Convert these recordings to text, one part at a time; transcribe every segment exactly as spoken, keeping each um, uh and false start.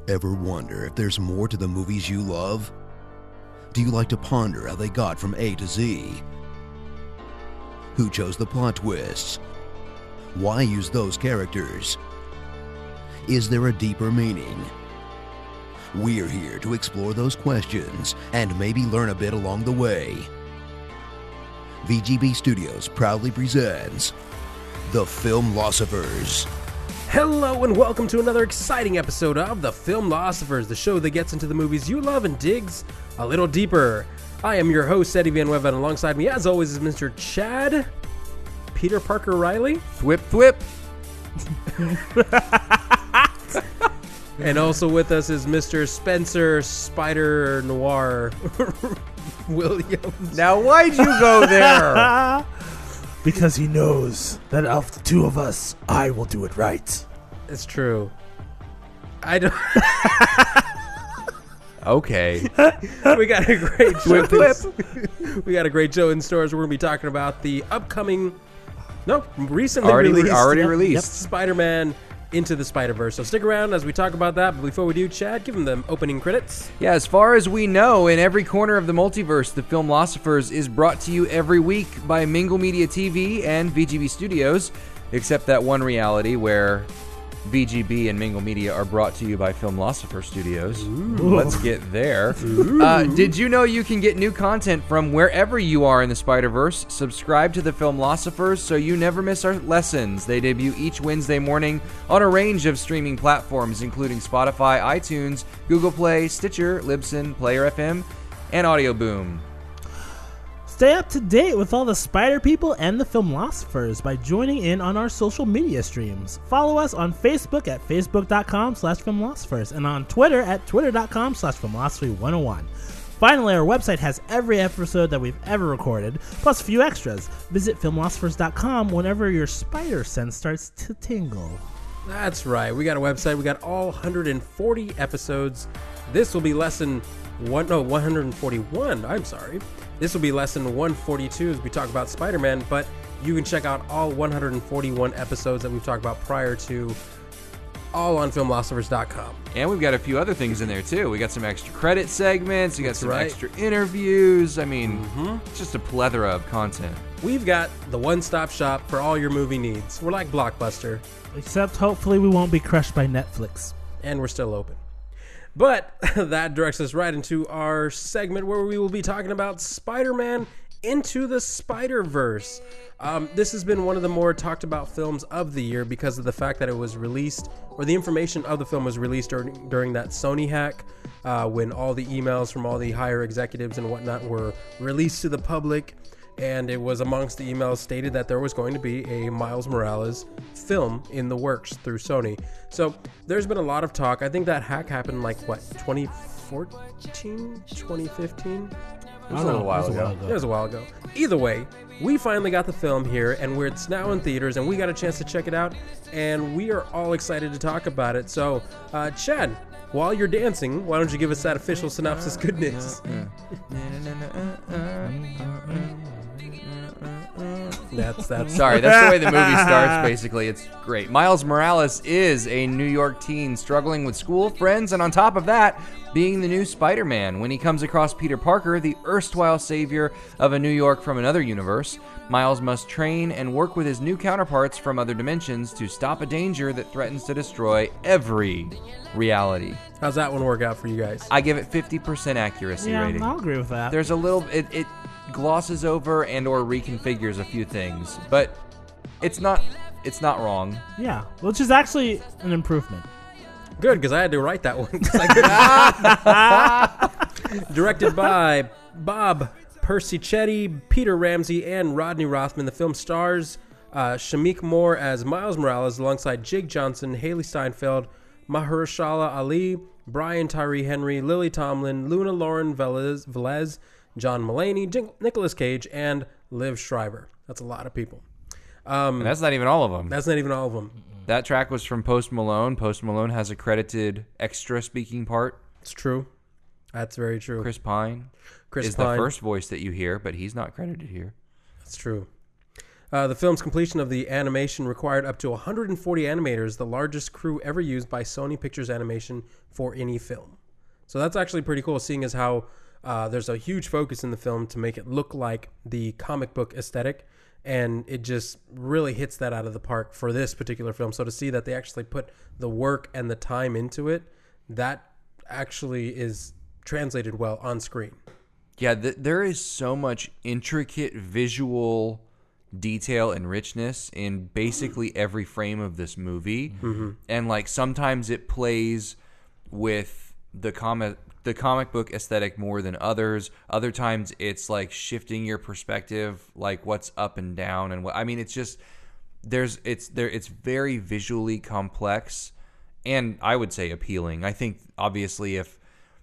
Ever wonder if there's more to the movies you love? Do you like to ponder how they got from A to Z? Who chose the plot twists? Why use those characters? Is there a deeper meaning? We're here to explore those questions and maybe learn a bit along the way. V G B Studios proudly presents The Filmlosophers. Hello and welcome to another exciting episode of The Filmlosophers, the show that gets into the movies you love and digs a little deeper. I am your host, Eddie Van Weven, and alongside me, as always, is Mister Chad Peter Parker Riley. Thwip, thwip. And also with us is Mister Spencer Spider Noir Williams. Now, why'd you go there? Because he knows that of the two of us, I will do it right. It's true. I don't. Okay. We got a great show. Whip, whip. We got a great show in stores. We're going to be talking about the upcoming, no, recently Already, released, already yep, released. yep, Spider-Man Into the Spider-Verse. So stick around as we talk about that. But before we do, Chad, give them the opening credits. Yeah, as far as we know, in every corner of the multiverse, The Filmlosophers is brought to you every week by Mingle Media T V and V G B Studios, except that one reality where V G B and Mingle Media are brought to you by Filmlosopher Studios. Ooh. Let's get there. Uh, did you know you can get new content from wherever you are in the Spider-Verse? Subscribe to the Filmlosophers so you never miss our lessons. They debut each Wednesday morning on a range of streaming platforms, including Spotify, iTunes, Google Play, Stitcher, Libsyn, Player F M, and Audio Boom. Stay up to date with all the Spider People and the Filmlosophers by joining in on our social media streams. Follow us on Facebook at facebook.com slash filmlosophers and on Twitter at twitter.com slash filmlosophy101. Finally, our website has every episode that we've ever recorded, plus a few extras. Visit filmlosophers dot com whenever your spider sense starts to tingle. That's right. We got a website. We got all one hundred forty episodes. This will be lesson one, no, one hundred forty-one. I'm sorry. This will be lesson one forty-two as we talk about Spider-Man, but you can check out all one hundred forty-one episodes that we've talked about prior to, all on filmlosophers dot com. And we've got a few other things in there, too. We got some extra credit segments. We got That's some right. extra interviews. I mean, Mm-hmm. it's just a plethora of content. We've got the one-stop shop for all your movie needs. We're like Blockbuster, Except hopefully we won't be crushed by Netflix. and we're still open. But that directs us right into our segment where we will be talking about Spider-Man Into the Spider-Verse. Um, this has been one of the more talked about films of the year because of the fact that it was released, or the information of the film was released during, during that Sony hack, uh, when all the emails from all the higher executives and whatnot were released to the public. And it was amongst the emails stated that there was going to be a Miles Morales film in the works through Sony. So there's been a lot of talk. I think that hack happened like, what, twenty fourteen, twenty fifteen? It was a little while ago. It was a while ago. Either way, we finally got the film here, and we're, it's now in theaters, and we got a chance to check it out, and we are all excited to talk about it. So, uh, Chad, while you're dancing, why don't you give us that official synopsis goodness? That's that's Sorry, that's the way the movie starts, basically. It's great. Miles Morales is a New York teen struggling with school, friends, and on top of that, being the new Spider-Man. When he comes across Peter Parker, the erstwhile savior of a New York from another universe, Miles must train and work with his new counterparts from other dimensions to stop a danger that threatens to destroy every reality. How's that one work out for you guys? I give it fifty percent accuracy Yeah, rating. I'll agree with that. There's a little... It, it glosses over and or reconfigures a few things, but it's not it's not wrong. Yeah, which is actually an improvement. Good, because I had to write that one. 'Cause I couldn't- Directed by Bob Persichetti, Peter Ramsey, and Rodney Rothman. The film stars uh, Shamik Moore as Miles Morales alongside Jake Johnson, Haley Steinfeld, Mahershala Ali, Brian Tyree Henry, Lily Tomlin, Luna Lauren Velez, Velez John Mulaney, J- Nicolas Cage, and Liv Schreiber. That's a lot of people. Um, And that's not even all of them. that's not even all of them. That track was from Post Malone. Post Malone has a credited extra speaking part. It's true. That's very true. Chris Pine Chris is Pine. the first voice that you hear, but he's not credited here. That's true. Uh, the film's completion of the animation required up to one hundred forty animators, the largest crew ever used by Sony Pictures Animation for any film. So that's actually pretty cool, seeing as how uh, there's a huge focus in the film to make it look like the comic book aesthetic, and it just really hits that out of the park for this particular film. So to see that they actually put the work and the time into it, that actually is translated well on screen. Yeah, th- there is so much intricate visual detail and richness in basically every frame of this movie. Mm-hmm. And like sometimes it plays with the comic the comic book aesthetic more than others. Other times it's like shifting your perspective, like what's up and down and what I mean it's just there's it's there it's very visually complex and I would say appealing. I think obviously if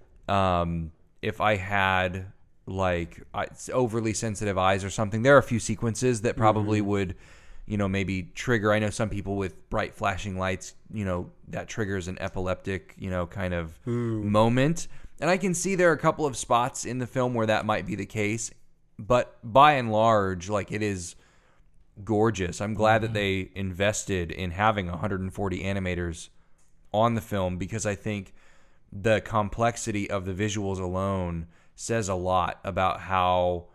um if I had like overly sensitive eyes or something, there are a few sequences that probably mm-hmm. would, you know, maybe trigger. I know some people with bright flashing lights, you know, that triggers an epileptic, you know, kind of mm. moment. And I can see there are a couple of spots in the film where that might be the case, but by and large, like it is gorgeous. I'm glad mm-hmm. that they invested in having one hundred forty animators on the film because I think the complexity of the visuals alone says a lot about how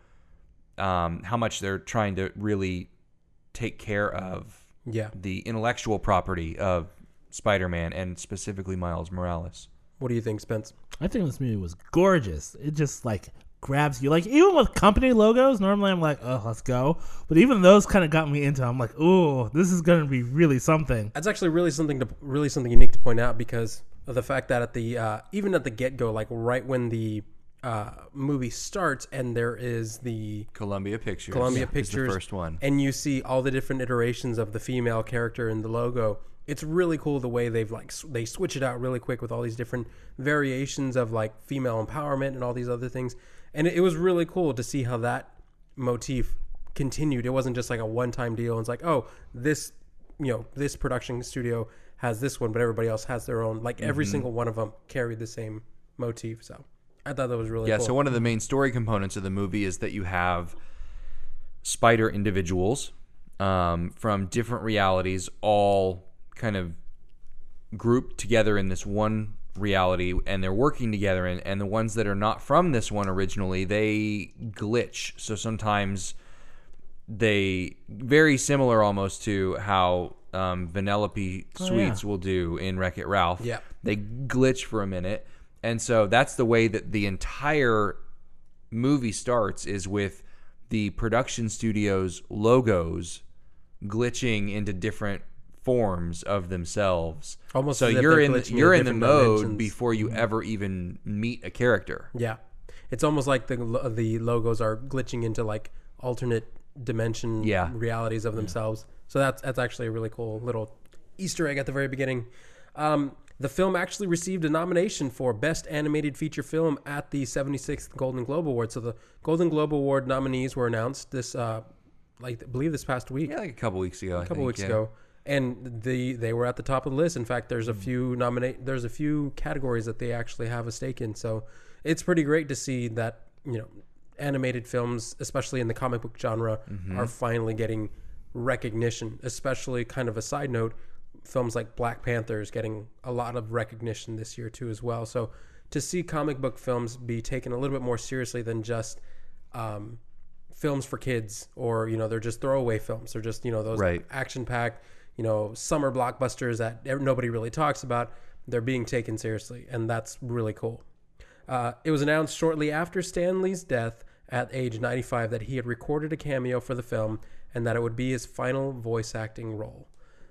um, how much they're trying to really take care of yeah. the intellectual property of Spider-Man and specifically Miles Morales. What do you think, Spence? I think this movie was gorgeous. It just like grabs you. Like even with company logos, normally I'm like, oh, let's go. But even those kind of got me into. I'm like, oh, this is going to be really something. That's actually really something to really something unique to point out because of the fact that at the uh, even at the get go, like right when the uh, movie starts, and there is the Columbia Pictures. Columbia yeah, Pictures, the first one, and you see all the different iterations of the female character in the logo. It's really cool the way they've like they switch it out really quick with all these different variations of like female empowerment and all these other things. And it, it was really cool to see how that motif continued. It wasn't just like a one-time deal. It's like, oh, this, you know, this production studio has this one, but everybody else has their own. Like every mm-hmm. single one of them carried the same motif. So I thought that was really yeah, cool. So one of the main story components of the movie is that you have spider individuals um, from different realities all kind of grouped together in this one reality, and they're working together, and, and the ones that are not from this one originally, they glitch. So sometimes they, very similar almost to how um, Vanellope oh, Sweets yeah. will do in Wreck-It Ralph. Yeah. They glitch for a minute, and so that's the way that the entire movie starts, is with the production studio's logos glitching into different forms of themselves. Almost so as if you're they're in glitching you're in in the different mode dimensions. before you ever even meet a character. Yeah, it's almost like the the logos are glitching into like alternate dimension Yeah. realities of themselves. So that's that's actually a really cool little Easter egg at the very beginning. Um, the film actually received a nomination for Best Animated Feature Film at the seventy-sixth Golden Globe Award. So the Golden Globe Award nominees were announced this, uh, like I believe this past week. Yeah, like a couple weeks ago. A couple weeks ago. And the they were at the top of the list. In fact, there's a few nominate there's a few categories that they actually have a stake in. So it's pretty great to see that, you know, animated films, especially in the comic book genre, mm-hmm. are finally getting recognition. Especially, kind of a side note, films like Black Panther is getting a lot of recognition this year too as well. So to see comic book films be taken a little bit more seriously than just um, films for kids, or, you know, they're just throwaway films. They're just, you know, those right. action-packed, you know, summer blockbusters that nobody really talks about. They're being taken seriously, and that's really cool. Uh, it was announced shortly after Stan Lee's death at age ninety-five that he had recorded a cameo for the film and that it would be his final voice acting role.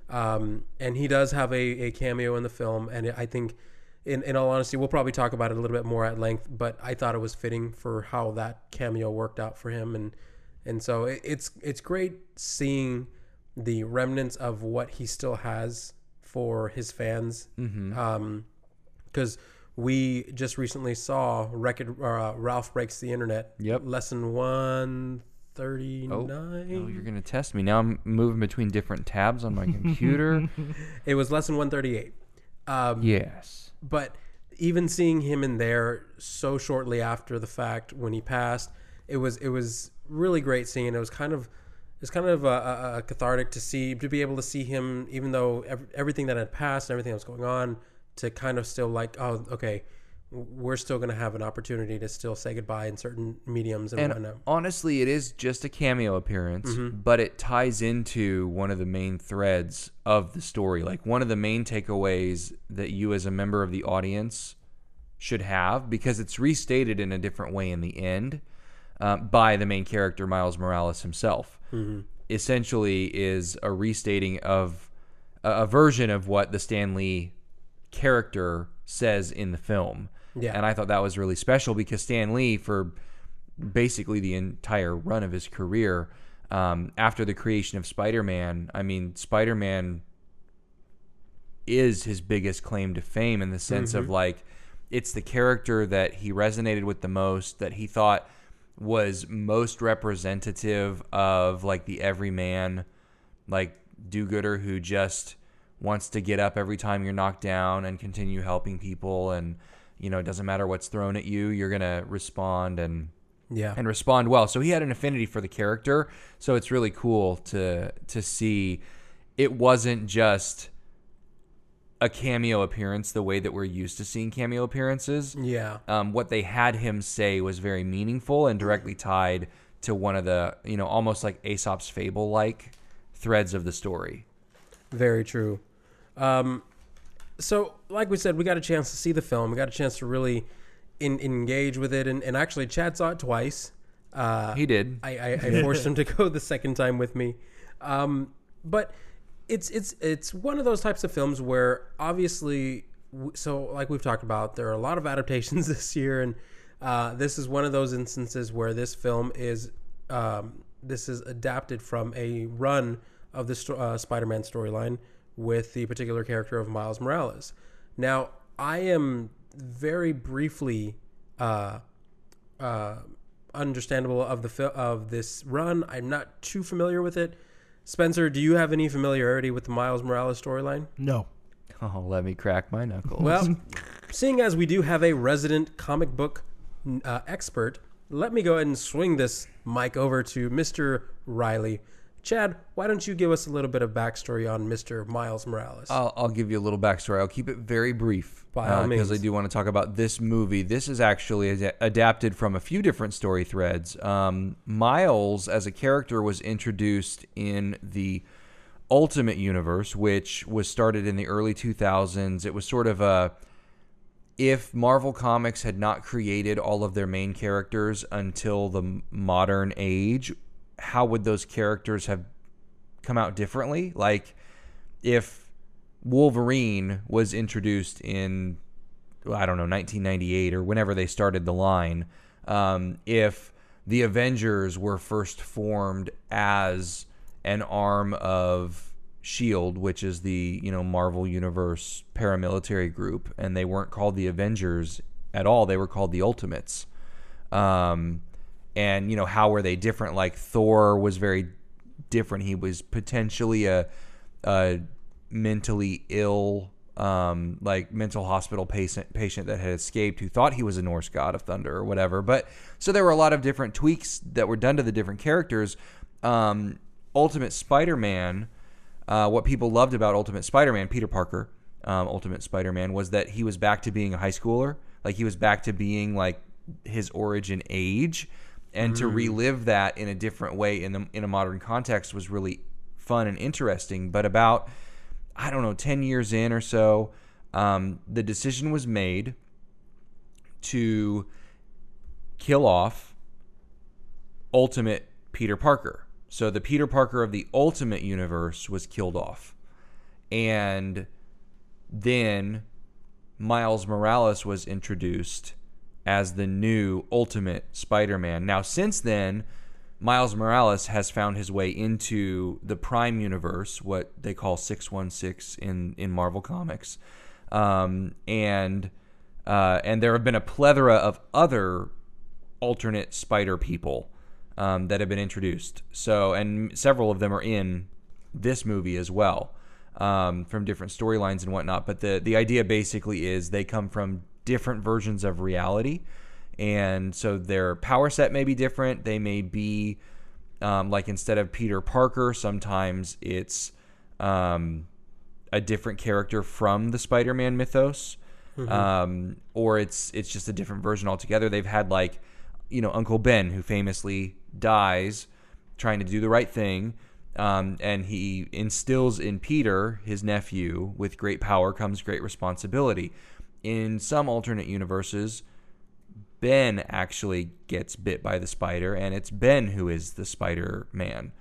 Um, and he does have a, a cameo in the film, and I think, in, in all honesty, we'll probably talk about it a little bit more at length, but I thought it was fitting for how that cameo worked out for him. And and so it, it's it's great seeing the remnants of what he still has for his fans. Mm-hmm. Um, because we just recently saw Wreck-It, uh, Ralph Breaks the Internet. Yep. Lesson one thirty-nine. Oh, oh, you're going to test me. Now I'm moving between different tabs on my computer. It was lesson one thirty-eight. Um, yes. But even seeing him in there so shortly after the fact when he passed, it was it was really great seeing. It was kind of it's kind of a, a, a cathartic to see, to be able to see him, even though ev- everything that had passed, everything that was going on, to kind of still like, oh, okay, we're still going to have an opportunity to still say goodbye in certain mediums and, And whatnot. honestly, it is just a cameo appearance, Mm-hmm. but it ties into one of the main threads of the story. Like one of the main takeaways that you as a member of the audience should have, because it's restated in a different way in the end uh, by the main character, Miles Morales himself. Mm-hmm. Essentially is a restating of a, a version of what the Stan Lee character says in the film. Yeah. And I thought that was really special because Stan Lee, for basically the entire run of his career, um, after the creation of Spider-Man, I mean, Spider-Man is his biggest claim to fame in the sense Mm-hmm. of like, it's the character that he resonated with the most, that he thought was most representative of like the everyman, like do-gooder who just wants to get up every time you're knocked down and continue helping people, and you know, it doesn't matter what's thrown at you, you're gonna respond and Yeah. and respond well. So he had an affinity for the character. So it's really cool to to see it wasn't just a cameo appearance the way that we're used to seeing cameo appearances. Yeah. Um, what they had him say was very meaningful and directly tied to one of the, you know, almost like Aesop's fable-like threads of the story. Very true. Um, so, like we said, we got a chance to see the film. We got a chance to really in, engage with it. And, and actually, Chad saw it twice. Uh, He did. I, I, I forced him to go the second time with me. Um, but it's it's it's one of those types of films where obviously, w- so like we've talked about, there are a lot of adaptations this year, and uh, this is one of those instances where this film is um, this is adapted from a run of the sto- uh, Spider-Man storyline with the particular character of Miles Morales. Now, I am very briefly uh, uh, understandable of the fi- of this run. I'm not too familiar with it. Spencer, do you have any familiarity with the Miles Morales storyline? No. Oh, let me crack my knuckles. Well, seeing as we do have a resident comic book uh, expert, let me go ahead and swing this mic over to Mister Riley. Chad, why don't you give us a little bit of backstory on Mister Miles Morales? I'll, I'll give you a little backstory. I'll keep it very brief By all because means. I do want to talk about this movie. This is actually ad- adapted from a few different story threads. Um, Miles, as a character, was introduced in the Ultimate Universe, which was started in the early two thousands. It was sort of a, if Marvel Comics had not created all of their main characters until the modern age, how would those characters have come out differently? Like, if Wolverine was introduced in, I don't know, nineteen ninety-eight or whenever they started the line, um, if the Avengers were first formed as an arm of S H I E L D, which is the, you know, Marvel Universe paramilitary group, and they weren't called the Avengers at all, they were called the Ultimates. Um, and, you know, how were they different? Like, Thor was very different. He was potentially a, a mentally ill, um, like mental hospital patient patient that had escaped, who thought he was a Norse god of thunder or whatever. But so there were a lot of different tweaks that were done to the different characters. Um, Ultimate Spider-Man, uh, what people loved about Ultimate Spider-Man, Peter Parker, um, Ultimate Spider-Man, was that he was back to being a high schooler. Like, he was back to being like his origin age. And to relive that in a different way in the in a modern context was really fun and interesting. But about, I don't know, ten years in or so, um, the decision was made to kill off Ultimate Peter Parker. So the Peter Parker of the Ultimate Universe was killed off. And then Miles Morales was introduced as the new Ultimate Spider-Man. Now, since then, Miles Morales has found his way into the Prime Universe, what they call six one six in, in Marvel Comics. Um, and uh, and there have been a plethora of other alternate Spider people um, that have been introduced. So, and several of them are in this movie as well, um, from different storylines and whatnot. But the, the idea basically is they come from different versions of reality, and so their power set may be different. They may be Um, like instead of Peter Parker, sometimes it's um, a different character from the Spider-Man mythos, mm-hmm. um, or it's it's just a different version altogether. They've had like, you know, Uncle Ben, who famously dies trying to do the right thing, um, and he instills in Peter, his nephew, with great power comes great responsibility. In some alternate universes, Ben actually gets bit by the spider, and it's Ben who is the Spider-Man.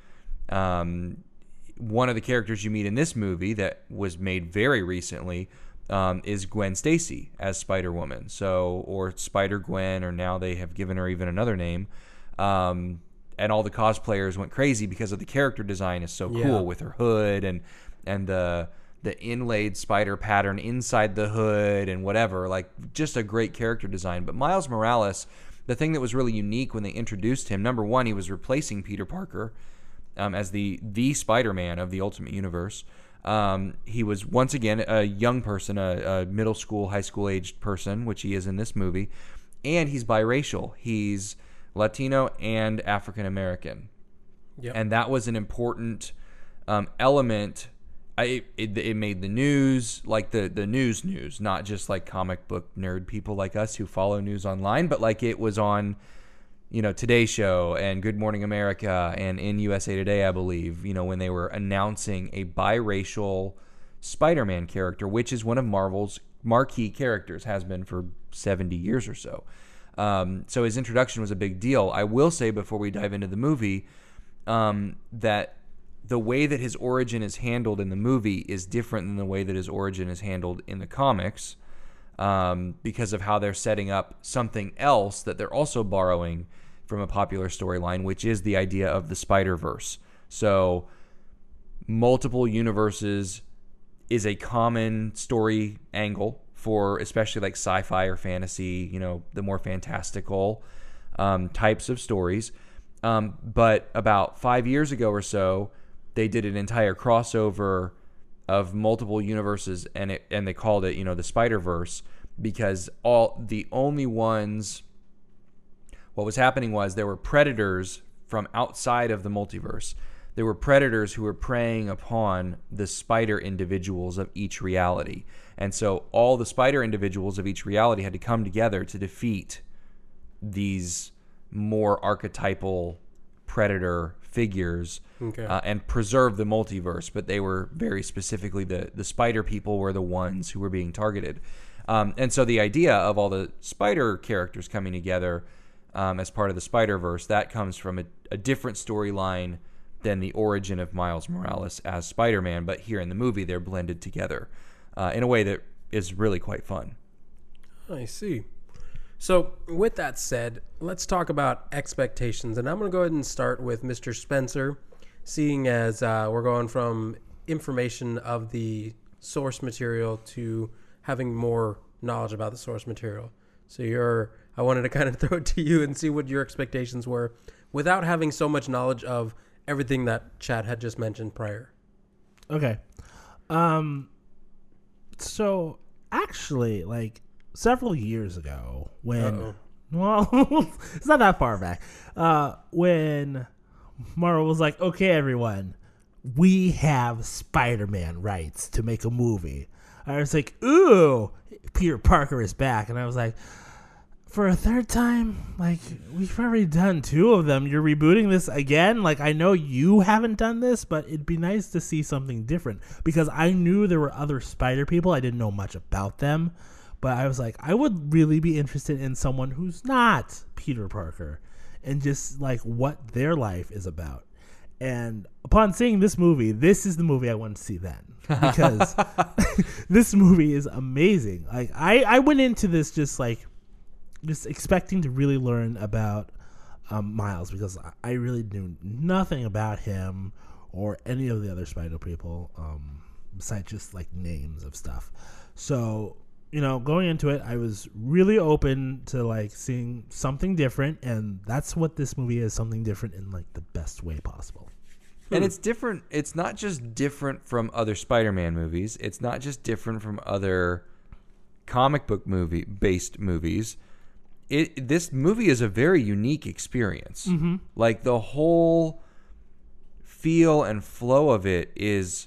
Um, one of the characters you meet in this movie that was made very recently um, is Gwen Stacy as Spider-Woman. So, or Spider-Gwen, or now they have given her even another name. Um, and all the cosplayers went crazy because of the character design is so cool Yeah. with her hood and and the the inlaid spider pattern inside the hood and whatever, like just a great character design. But Miles Morales, the thing that was really unique when they introduced him, number one, he was replacing Peter Parker um, as the the Spider-Man of the Ultimate Universe. Um, he was once again a young person, a, a middle school, high school aged person, which he is in this movie, and he's biracial. He's Latino and African American, Yep. and that was an important um, element. I, it, it made the news, like the, the news news, not just like comic book nerd people like us who follow news online, but like it was on, you know, Today Show and Good Morning America and in U S A Today, I believe, you know, when they were announcing a biracial Spider-Man character, which is one of Marvel's marquee characters, has been for seventy years or so. Um, so his introduction was a big deal. I will say before we dive into the movie um, that the way that his origin is handled in the movie is different than the way that his origin is handled in the comics, um, because of how they're setting up something else that they're also borrowing from a popular storyline, which is the idea of the Spider-Verse. So multiple universes is a common story angle for especially like sci-fi or fantasy, you know, the more fantastical um, types of stories. Um, but about five years ago or so, they did an entire crossover of multiple universes, and it and they called it, you know, the Spider-Verse, because all the only ones, what was happening was there were predators from outside of the multiverse. There were predators who were preying upon the spider individuals of each reality. And so all the spider individuals of each reality had to come together to defeat these more archetypal predator figures, Okay. uh, and preserve the multiverse. But they were very specifically, the, the spider people were the ones who were being targeted. Um, and so the idea of all the spider characters coming together um, as part of the Spider-Verse, that comes from a, a different storyline than the origin of Miles Morales as Spider-Man. But here in the movie, they're blended together uh, in a way that is really quite fun. I see. So, with that said, let's talk about expectations. And I'm going to go ahead and start with Mister Spencer, seeing as uh, we're going from information of the source material to having more knowledge about the source material. So, you're, I wanted to kind of throw it to you and see what your expectations were without having so much knowledge of everything that Chad had just mentioned prior. Okay. Um. So, actually, like, several years ago, when Uh-oh. well, it's not that far back, uh, when Marvel was like, "Okay, everyone, we have Spider-Man rights to make a movie." I was like, "Ooh, Peter Parker is back," and I was like, "For a third time, like we've already done two of them. You're rebooting this again? Like I know you haven't done this, but it'd be nice to see something different because I knew there were other Spider people. I didn't know much about them." But I was like, I would really be interested in someone who's not Peter Parker and just like what their life is about. And upon seeing this movie, this is the movie I want to see then because this movie is amazing. Like I, I went into this just like just expecting to really learn about um, Miles because I really knew nothing about him or any of the other Spider people um, besides just like names of stuff. So, you know, going into it, I was really open to like seeing something different, and that's what this movie is, something different in like the best way possible. And it's different. It's not just different from other Spider-Man movies. It's not just different from other comic book movie based movies. It this movie is a very unique experience. Mm-hmm. Like the whole feel and flow of it is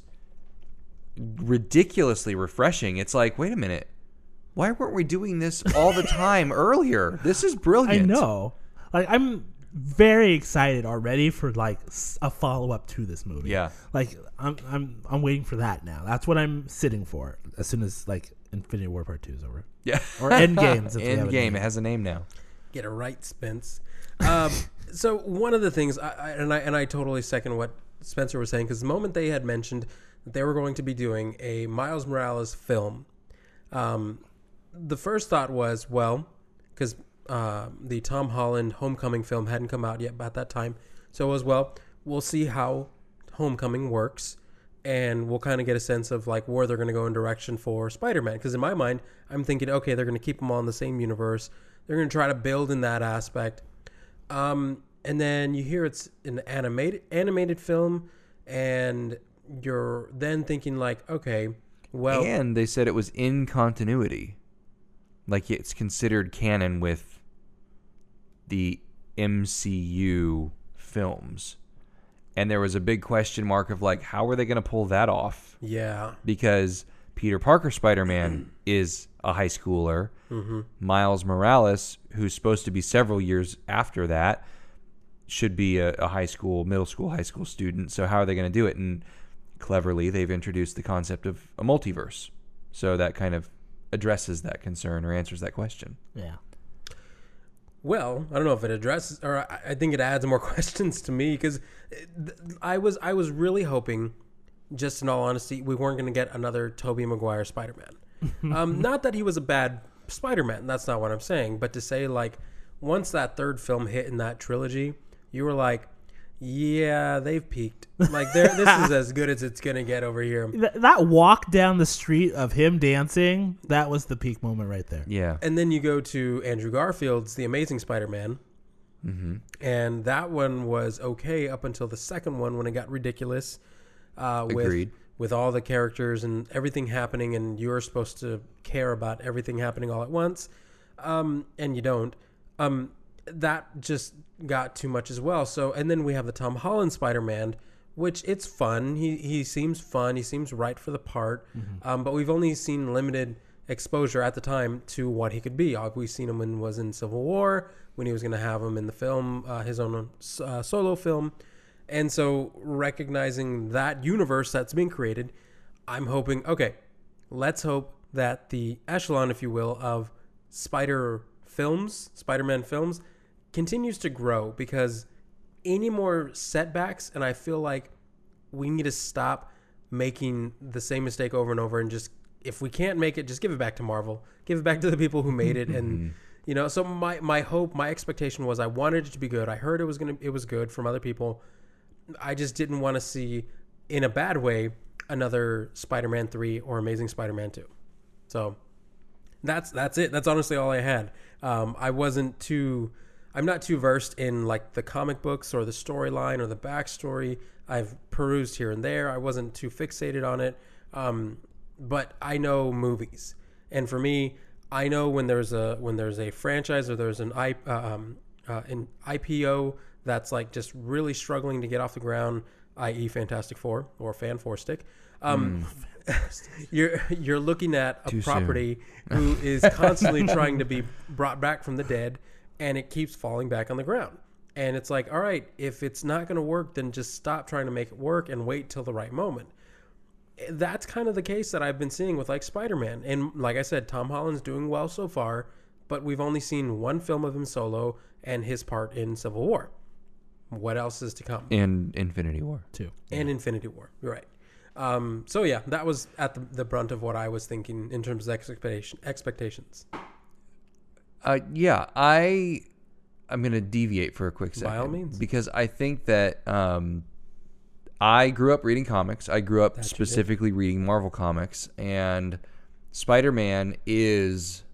ridiculously refreshing. It's like, wait a minute, why weren't we doing this all the time earlier? This is brilliant. I know. Like, I'm very excited already for like s- a follow up to this movie. Yeah. Like, I'm I'm I'm waiting for that now. That's what I'm sitting for as soon as like Infinity War Part Two is over. Yeah. Or Endgame. since we have a Endgame. name. It has a name now. Get it right, Spence. Um, so one of the things, I, I, and I and I totally second what Spencer was saying, because the moment they had mentioned that they were going to be doing a Miles Morales film, um, the first thought was, well, because uh, the Tom Holland Homecoming film hadn't come out yet at that time, so it was, well, we'll see how Homecoming works, and we'll kind of get a sense of like where they're going to go in direction for Spider-Man. Because in my mind, I'm thinking, okay, they're going to keep them all in the same universe. They're going to try to build in that aspect. Um, and then you hear it's an animated animated film, and you're then thinking like, okay, well, And they said it was in continuity. Like, it's considered canon with the M C U films. And there was a big question mark of like, how are they going to pull that off? yeah, Because Peter Parker Spider-Man is a high schooler. mm-hmm. Miles Morales, who's supposed to be several years after that, should be a, a high school, middle school, high school student. So how are they going to do it? And cleverly, they've introduced the concept of a multiverse. So that kind of addresses that concern or answers that question. Yeah. Well, I don't know if it addresses, or I I think it adds more questions to me, because I was I was really hoping, just in all honesty, we weren't going to get another Tobey Maguire Spider-Man. um, not that he was a bad Spider-Man, that's not what I'm saying, but to say like once that third film hit in that trilogy, you were like, yeah, they've peaked. Like they're, this is as good as it's going to get over here. Th- that walk down the street of him dancing, that was the peak moment right there. Yeah. And then you go to Andrew Garfield's The Amazing Spider-Man. Mm-hmm. And that one was okay up until the second one when it got ridiculous. Uh, Agreed. With, with all the characters and everything happening, and you're supposed to care about everything happening all at once. Um, and you don't. Um, that just got too much as well. So, and then we have the Tom Holland Spider-Man, which it's fun. He he seems fun. He seems right for the part. Mm-hmm. Um, but we've only seen limited exposure at the time to what he could be. Uh, We've seen him when he was in Civil War, when he was going to have him in the film, uh, his own uh, solo film. And so recognizing that universe that's being created, I'm hoping, okay, let's hope that the echelon, if you will, of Spider films, Spider-Man films, continues to grow, because any more setbacks, and I feel like we need to stop making the same mistake over and over, and just, if we can't make it, just give it back to Marvel, give it back to the people who made it. And you know, so my my hope, my expectation was, I wanted it to be good. I heard it was gonna it was good from other people. I just didn't want to see, in a bad way, another Spider-Man three or Amazing Spider-Man two. So that's that's it. That's honestly all I had. Um, I wasn't too, I'm not too versed in like the comic books or the storyline or the backstory. I've perused here and there. I wasn't too fixated on it. Um, but I know movies, and for me, I know when there's a when there's a franchise or there's an I uh, um, uh, an I P O that's like just really struggling to get off the ground, that is. Fantastic Four or Fan Four Stick. Um, mm. you're you're looking at a Too property who is constantly trying to be brought back from the dead, and it keeps falling back on the ground. And it's like, all right, if it's not going to work, then just stop trying to make it work and wait till the right moment. That's kind of the case that I've been seeing with like Spider-Man. And like I said, Tom Holland's doing well so far, but we've only seen one film of him solo and his part in Civil War. What else is to come? And Infinity War. Too. And Yeah. Infinity War. You're right. Um, so yeah, that was at the, the brunt of what I was thinking in terms of expectation, expectations. Uh, yeah, I I'm gonna deviate for a quick second. By all means. Because I think that um, I grew up reading comics. I grew up That you specifically reading Marvel comics, and Spider-Man is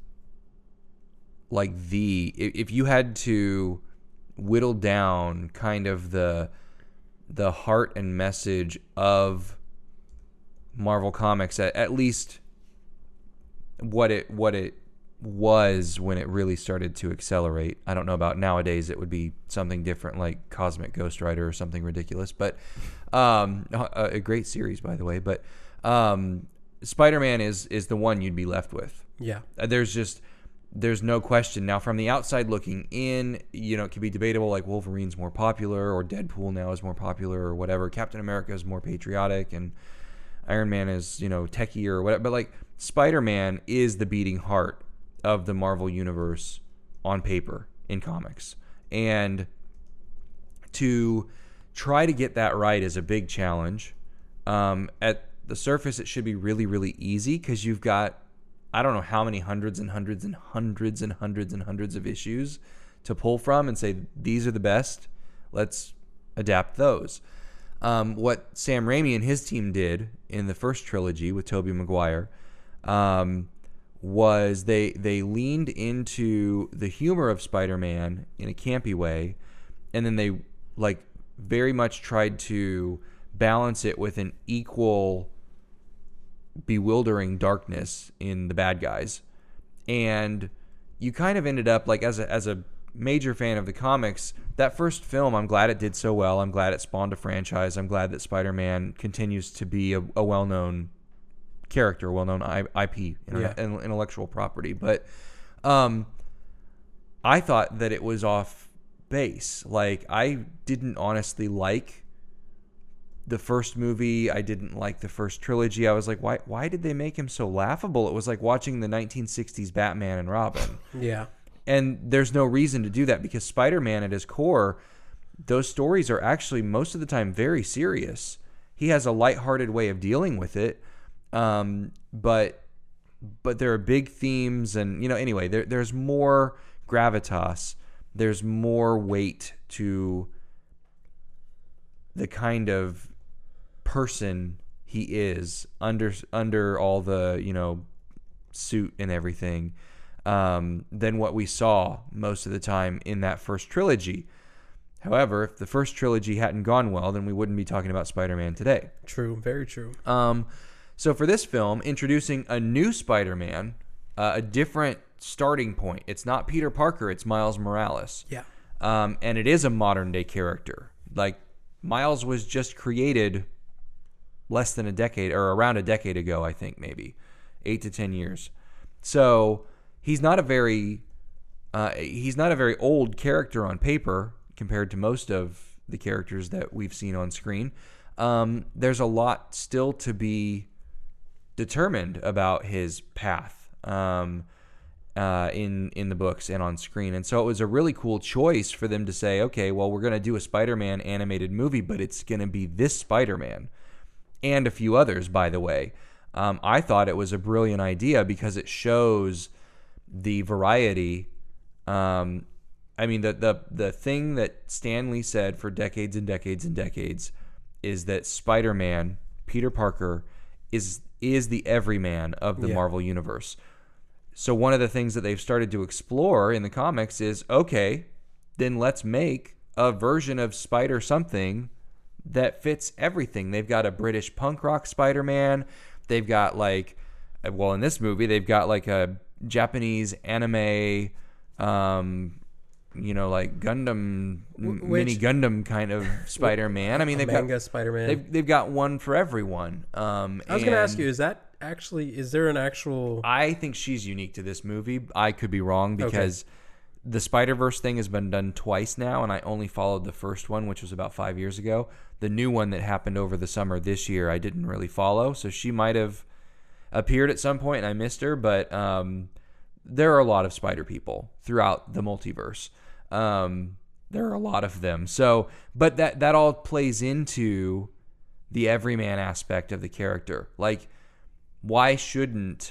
like the i- if you had to whittle down kind of the the heart and message of Marvel Comics, at, at least what it what it was when it really started to accelerate. I don't know about nowadays. It would be something different, like Cosmic Ghost Rider or something ridiculous. But um, a, a great series, by the way. But um, Spider-Man is is the one you'd be left with. Yeah. There's just there's no question. Now, from the outside looking in, you know, it could be debatable. Like Wolverine's more popular, or Deadpool now is more popular, or whatever. Captain America is more patriotic, and Iron Man is, you know, techie or whatever. But like Spider-Man is the beating heart of the Marvel Universe on paper in comics. And to try to get that right is a big challenge. Um, at the surface, it should be really, really easy because you've got, I don't know how many hundreds and hundreds and hundreds and hundreds and hundreds of issues to pull from and say, these are the best. Let's adapt those. Um, what Sam Raimi and his team did in the first trilogy with Tobey Maguire um, was they they leaned into the humor of Spider-Man in a campy way, and then they like very much tried to balance it with an equal bewildering darkness in the bad guys. And you kind of ended up like as a as a major fan of the comics, that first film, I'm glad it did so well. I'm glad it spawned a franchise. I'm glad that Spider-Man continues to be a, a well-known character, well-known I P, Yeah. intellectual property. But um, I thought that it was off base. Like, I didn't honestly like the first movie. I didn't like the first trilogy. I was like, why why did they make him so laughable? It was like watching the nineteen sixties Batman and Robin. Yeah. And there's no reason to do that because Spider-Man at his core, those stories are actually most of the time very serious. He has a lighthearted way of dealing with it. Um, but but there are big themes and, you know, anyway, there, there's more gravitas. There's more weight to the kind of person he is under under all the, you know, suit and everything. Um, than what we saw most of the time in that first trilogy. However, if the first trilogy hadn't gone well, then we wouldn't be talking about Spider-Man today. True. Very true. Um, so for this film, introducing a new Spider-Man, uh, a different starting point. It's not Peter Parker, it's Miles Morales. Yeah. Um, and it is a modern-day character. Like, Miles was just created less than a decade, or around a decade ago, I think, maybe. Eight to ten years. So he's not a very uh, he's not a very old character on paper compared to most of the characters that we've seen on screen. Um, there's a lot still to be determined about his path um, uh, in in the books and on screen, and so it was a really cool choice for them to say, okay, well, we're going to do a Spider-Man animated movie, but it's going to be this Spider-Man and a few others, by the way. Um, I thought it was a brilliant idea because it shows the variety. Um, I mean, the, the the thing that Stan Lee said for decades and decades and decades is that Spider-Man, Peter Parker, is is the everyman of the Yeah. Marvel Universe. So one of the things that they've started to explore in the comics is, okay, then let's make a version of Spider something that fits everything. They've got a British punk rock Spider-Man. They've got like, well, in this movie, they've got like a Japanese anime, um, you know, like Gundam, Which- mini Gundam kind of Spider-Man. I mean, A they've manga got Spider-Man. they've they've got one for everyone. Um, I was going to ask and you, is that actually, is there an actual... I think she's unique to this movie. I could be wrong because the Spider-Verse thing has been done twice now, and I only followed the first one, which was about five years ago. The new one that happened over the summer this year, I didn't really follow, so she might have appeared at some point and I missed her, but um, there are a lot of Spider people throughout the multiverse. Um, there are a lot of them. So, but that that all plays into the everyman aspect of the character. Like, why shouldn't,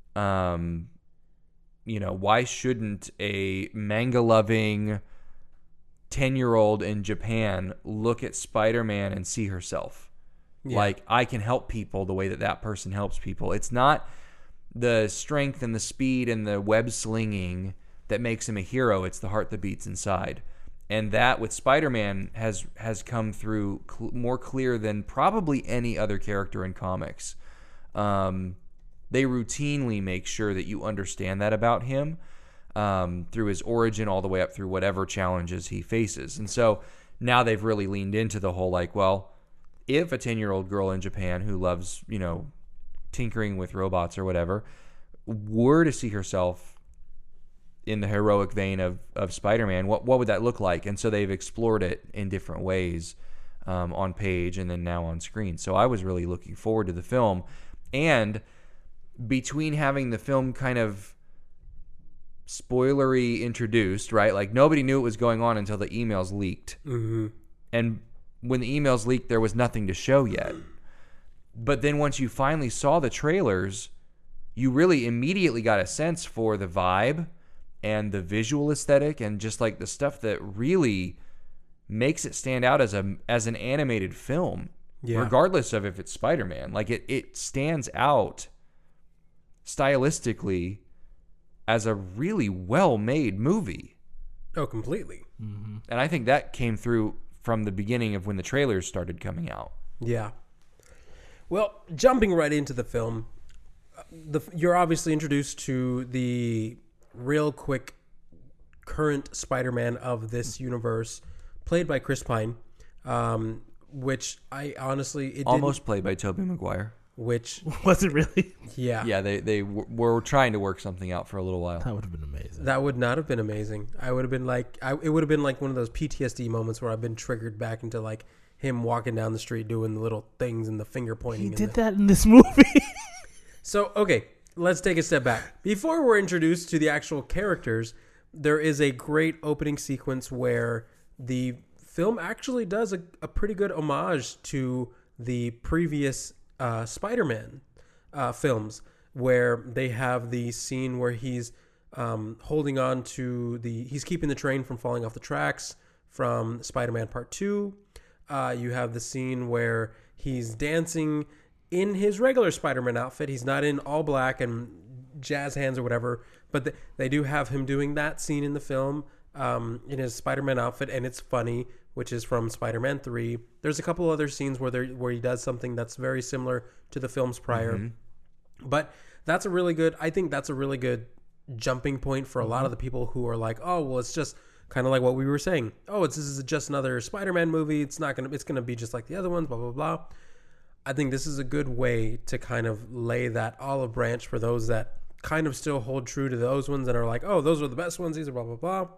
um, you know, why shouldn't a manga-loving ten-year-old in Japan look at Spider-Man and see herself? Yeah. Like, I can help people the way that that person helps people. It's not the strength and the speed and the web slinging that makes him a hero. It's the heart that beats inside. And that with Spider-Man has has come through cl- more clear than probably any other character in comics. Um, they routinely make sure that you understand that about him um, through his origin all the way up through whatever challenges he faces. And so now they've really leaned into the whole like, well, if a ten-year-old girl in Japan who loves, you know, tinkering with robots or whatever, were to see herself in the heroic vein of, of Spider-Man, what what would that look like? And so they've explored it in different ways um, on page and then now on screen. So I was really looking forward to the film. And between having the film kind of spoilery introduced, right? Like nobody knew what was going on until the emails leaked. Mm-hmm. And when the emails leaked, there was nothing to show yet. But then once you finally saw the trailers, you really immediately got a sense for the vibe and the visual aesthetic and just like the stuff that really makes it stand out as a as an animated film, Yeah. regardless of if it's Spider-Man. Like it, it stands out stylistically as a really well-made movie. Oh, completely. And I think that came through from the beginning of when the trailers started coming out. Yeah. Well, jumping right into the film, the, you're obviously introduced to the real quick current Spider-Man of this universe, played by Chris Pine, um, which I honestly... it Almost played by Tobey Maguire. Which, Was it really? yeah. Yeah, they, they w- were trying to work something out for a little while. That would have been amazing. That would not have been amazing. I would have been like... I, it would have been like one of those P T S D moments where I've been triggered back into like him walking down the street doing the little things and the finger pointing. He and did the, that in this movie. So, okay, let's take a step back. Before we're introduced to the actual characters, there is a great opening sequence where the film actually does a, a pretty good homage to the previous uh, Spider-Man uh, films, where they have the scene where he's um, holding on to the... He's keeping the train from falling off the tracks from Spider-Man Part two. Uh, you have the scene where he's dancing in his regular Spider-Man outfit. He's not in all black and jazz hands or whatever, but th- they do have him doing that scene in the film um, in his Spider-Man outfit, and it's funny, which is from Spider-Man three. There's a couple other scenes where there where he does something that's very similar to the films prior. Mm-hmm. But that's a really good, I think that's a really good jumping point for a lot of the people who are like, oh, well, it's just kind of like what we were saying. Oh, it's, this is just another Spider-Man movie. It's not going to, it's going to be just like the other ones, blah, blah, blah. I think this is a good way to kind of lay that olive branch for those that kind of still hold true to those ones that are like, oh, those are the best ones. These are blah, blah, blah.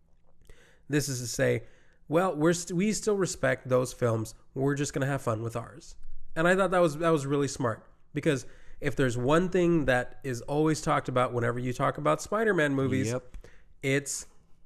This is to say, well, we're st- we still respect those films. We're just going to have fun with ours. And I thought that was that was really smart, because if there's one thing that is always talked about whenever you talk about Spider-Man movies, Yep. it's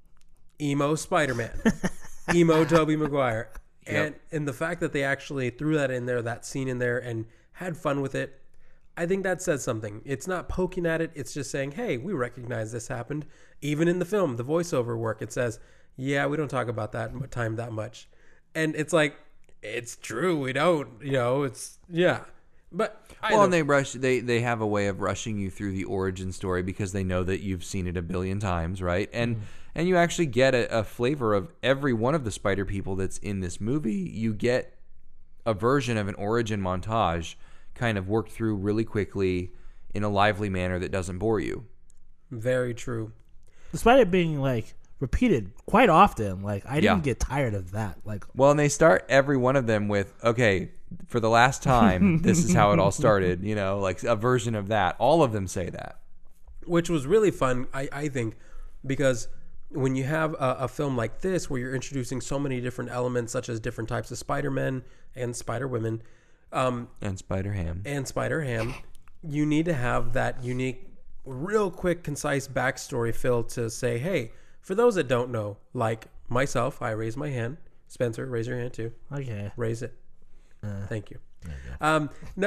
emo Spider-Man, emo Tobey Maguire. Yep. And and the fact that they actually threw that in there, that scene in there, and had fun with it, I think that says something. It's not poking at it. It's just saying, hey, we recognize this happened. Even in the film, the voiceover work, it says, yeah, we don't talk about that time that much. And it's like, it's true. We don't, you know, it's, yeah. But Well, and they rush. They they have a way of rushing you through the origin story because they know that you've seen it a billion times, right? And mm-hmm. and you actually get a, a flavor of every one of the Spider people that's in this movie. You get a version of an origin montage, kind of worked through really quickly in a lively manner that doesn't bore you. Very true. Despite it being like repeated quite often, like I didn't Yeah. get tired of that. Like, Well, and they start every one of them with, okay, for the last time, this is how it all started. You know, like a version of that. All of them say that. Which was really fun, I, I think, because when you have a, a film like this where you're introducing so many different elements, such as different types of Spider-Men and Spider-Women, um, And Spider-Ham. and Spider-Ham, you need to have that unique, real quick, concise backstory fill to say, hey, for those that don't know, like myself, I raise my hand. Spencer, raise your hand too. okay, Raise it. Thank you. Um, no,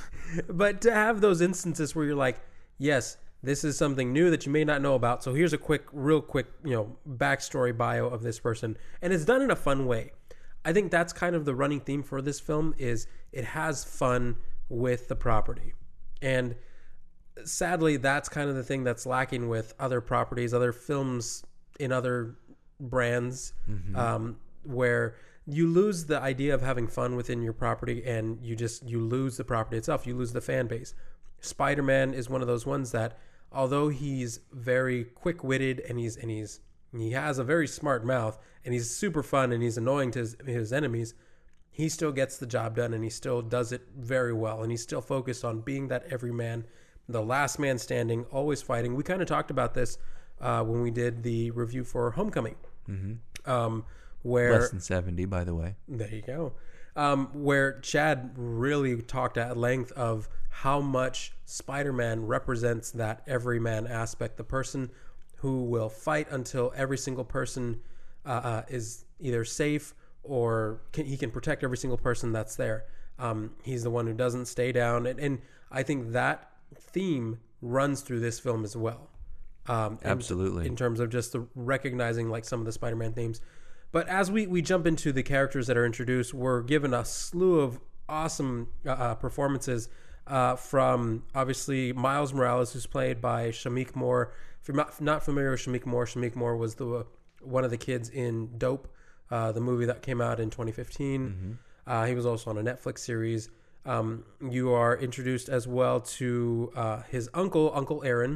but to have those instances where you're like, yes, this is something new that you may not know about. So here's a quick, real quick, you know, backstory bio of this person, and it's done in a fun way. I think that's kind of the running theme for this film is it has fun with the property, and sadly, that's kind of the thing that's lacking with other properties, other films in other brands, mm-hmm. um, where you lose the idea of having fun within your property, and you just you lose the property itself. You lose the fan base. Spider-Man is one of those ones that, although he's very quick-witted and he's and he's he has a very smart mouth and he's super fun and he's annoying to his, his enemies, he still gets the job done and he still does it very well, and he's still focused on being that everyman, the last man standing, always fighting. We kind of talked about this uh, when we did the review for Homecoming, mm-hmm. um, where less than seventy, by the way. There you go. Um, where Chad really talked at length of how much Spider-Man represents that everyman aspect, the person who will fight until every single person uh, uh, is either safe or can, he can protect every single person that's there. Um, he's the one who doesn't stay down. And, and I think that theme runs through this film as well. Um, Absolutely. In, in terms of just the recognizing like some of the Spider-Man themes. But as we, we jump into the characters that are introduced, we're given a slew of awesome uh, performances uh, from, obviously, Miles Morales, who's played by Shameik Moore. If you're not, not familiar with Shameik Moore, Shameik Moore was the one of the kids in Dope, uh, the movie that came out in twenty fifteen. Mm-hmm. Uh, he was also on a Netflix series. Um, you are introduced as well to uh, his uncle, Uncle Aaron,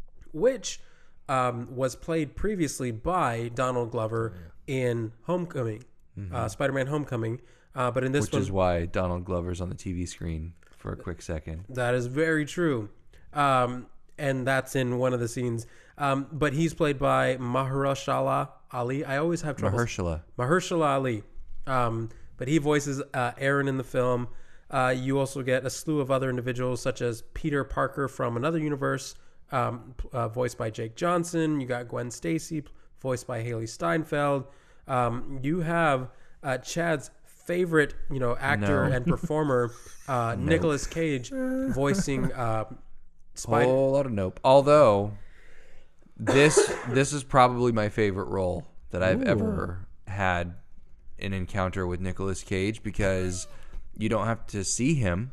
which um, was played previously by Donald Glover oh, yeah. in Homecoming, mm-hmm. uh, Spider-Man Homecoming. Uh, but in this Which one, is why Donald Glover's on the T V screen for a quick second. That is very true. Um, and that's in one of the scenes. Um, but he's played by Mahershala Ali. I always have trouble. Mahershala. Mahershala Ali. Um, but he voices uh, Aaron in the film. Uh, you also get a slew of other individuals, such as Peter Parker from another universe, um, uh, voiced by Jake Johnson. You got Gwen Stacy, voiced by Haley Steinfeld. Um, you have uh, Chad's favorite, you know, actor No. and performer, uh, Nope. Nicolas Cage, voicing uh, Spider. Whole lot of nope. Although this this is probably my favorite role that I've Ooh. ever had an encounter with Nicolas Cage, because you don't have to see him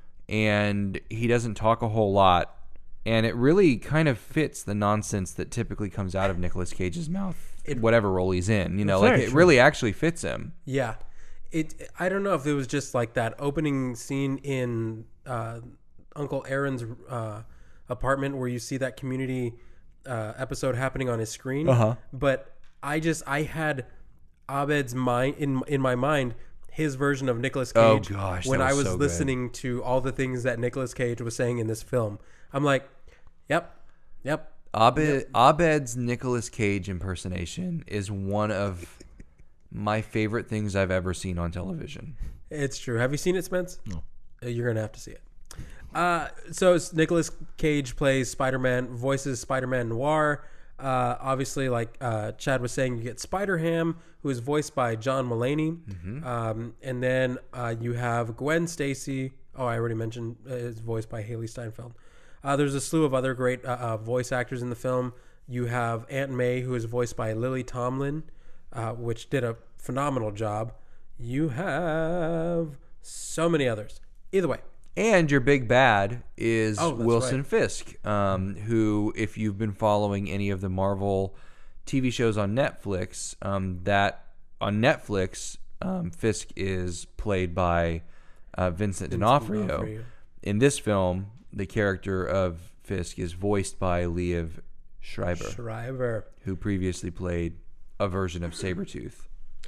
and he doesn't talk a whole lot, and it really kind of fits the nonsense that typically comes out of Nicolas Cage's mouth, It- whatever role he's in. You know, That's like very it true. really actually fits him. Yeah. It. I don't know if it was just like that opening scene in uh, Uncle Aaron's uh, apartment where you see that community uh, episode happening on his screen. Uh-huh. But I just I had Abed's mind in in my mind his version of Nicolas Oh, Cage gosh, when that I was was so good. listening to all the things that Nicolas Cage was saying in this film. I'm like, yep, yep. Abed, Abed's Nicolas Cage impersonation is one of my favorite things I've ever seen on television. It's true. Have you seen it, Spence? No. Uh, You're gonna have to see it. Uh, so it's Nicolas Cage plays Spider-Man, voices Spider-Man Noir. Uh, obviously, like uh, Chad was saying, you get Spider-Ham, who is voiced by John Mulaney, Mm-hmm. um, and then uh, you have Gwen Stacy. Oh, I already mentioned uh, is voiced by Haley Steinfeld. Uh, there's a slew of other great uh, uh, voice actors in the film. You have Aunt May, who is voiced by Lily Tomlin, uh, which did a phenomenal job. You have so many others. Either way, And your big bad is Oh, that's Wilson right. Fisk, um, who, if you've been following any of the Marvel T V shows on Netflix, um, that on Netflix, um, Fisk is played by uh, Vincent, Vincent D'Onofrio. D'Onofrio. In this film, the character of Fisk is voiced by Liev Schreiber, Shriver, who previously played a version of Sabretooth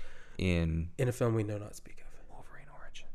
in in a film we know not speak of. Wolverine Origins.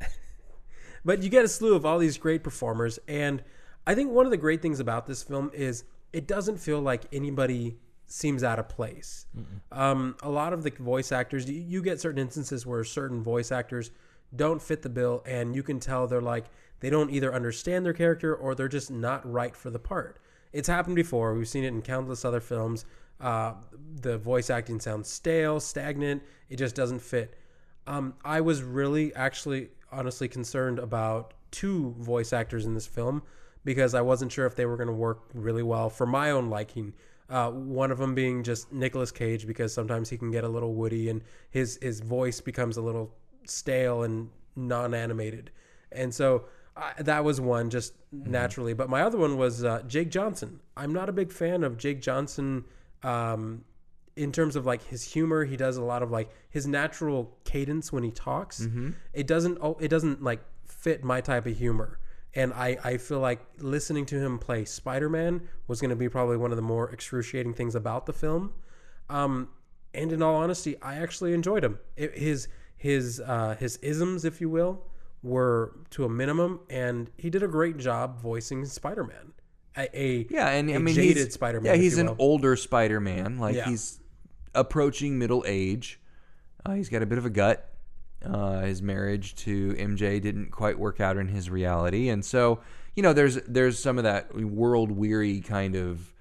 But you get a slew of all these great performers, and I think one of the great things about this film is it doesn't feel like anybody seems out of place. Um, a lot of the voice actors, you, you get certain instances where certain voice actors don't fit the bill, and you can tell they're like, they don't either understand their character or they're just not right for the part. It's happened before. We've seen it in countless other films. Uh, the voice acting sounds stale, stagnant. It just doesn't fit. Um, I was really, actually, honestly concerned about two voice actors in this film because I wasn't sure if they were going to work really well for my own liking. Uh, one of them being just Nicolas Cage, because sometimes he can get a little woody and his, his voice becomes a little stale and non-animated. And so I, that was one just mm-hmm. naturally. But my other one was uh, Jake Johnson. I'm not a big fan of Jake Johnson um, in terms of like his humor. He does a lot of like his natural cadence when he talks. Mm-hmm. It doesn't, it doesn't like fit my type of humor. And I, I feel like listening to him play Spider-Man was going to be probably one of the more excruciating things about the film. Um, and in all honesty, I actually enjoyed him. It, his his uh, his isms, if you will, were to a minimum, and he did a great job voicing Spider-Man. A, a Yeah, and a I mean, jaded he's, Spider-Man. yeah, if he's you an will. older Spider-Man. Like, Yeah. he's approaching middle age. Uh, he's got a bit of a gut. Uh, his marriage to M J didn't quite work out in his reality, and so you know, there's there's some of that world weary kind of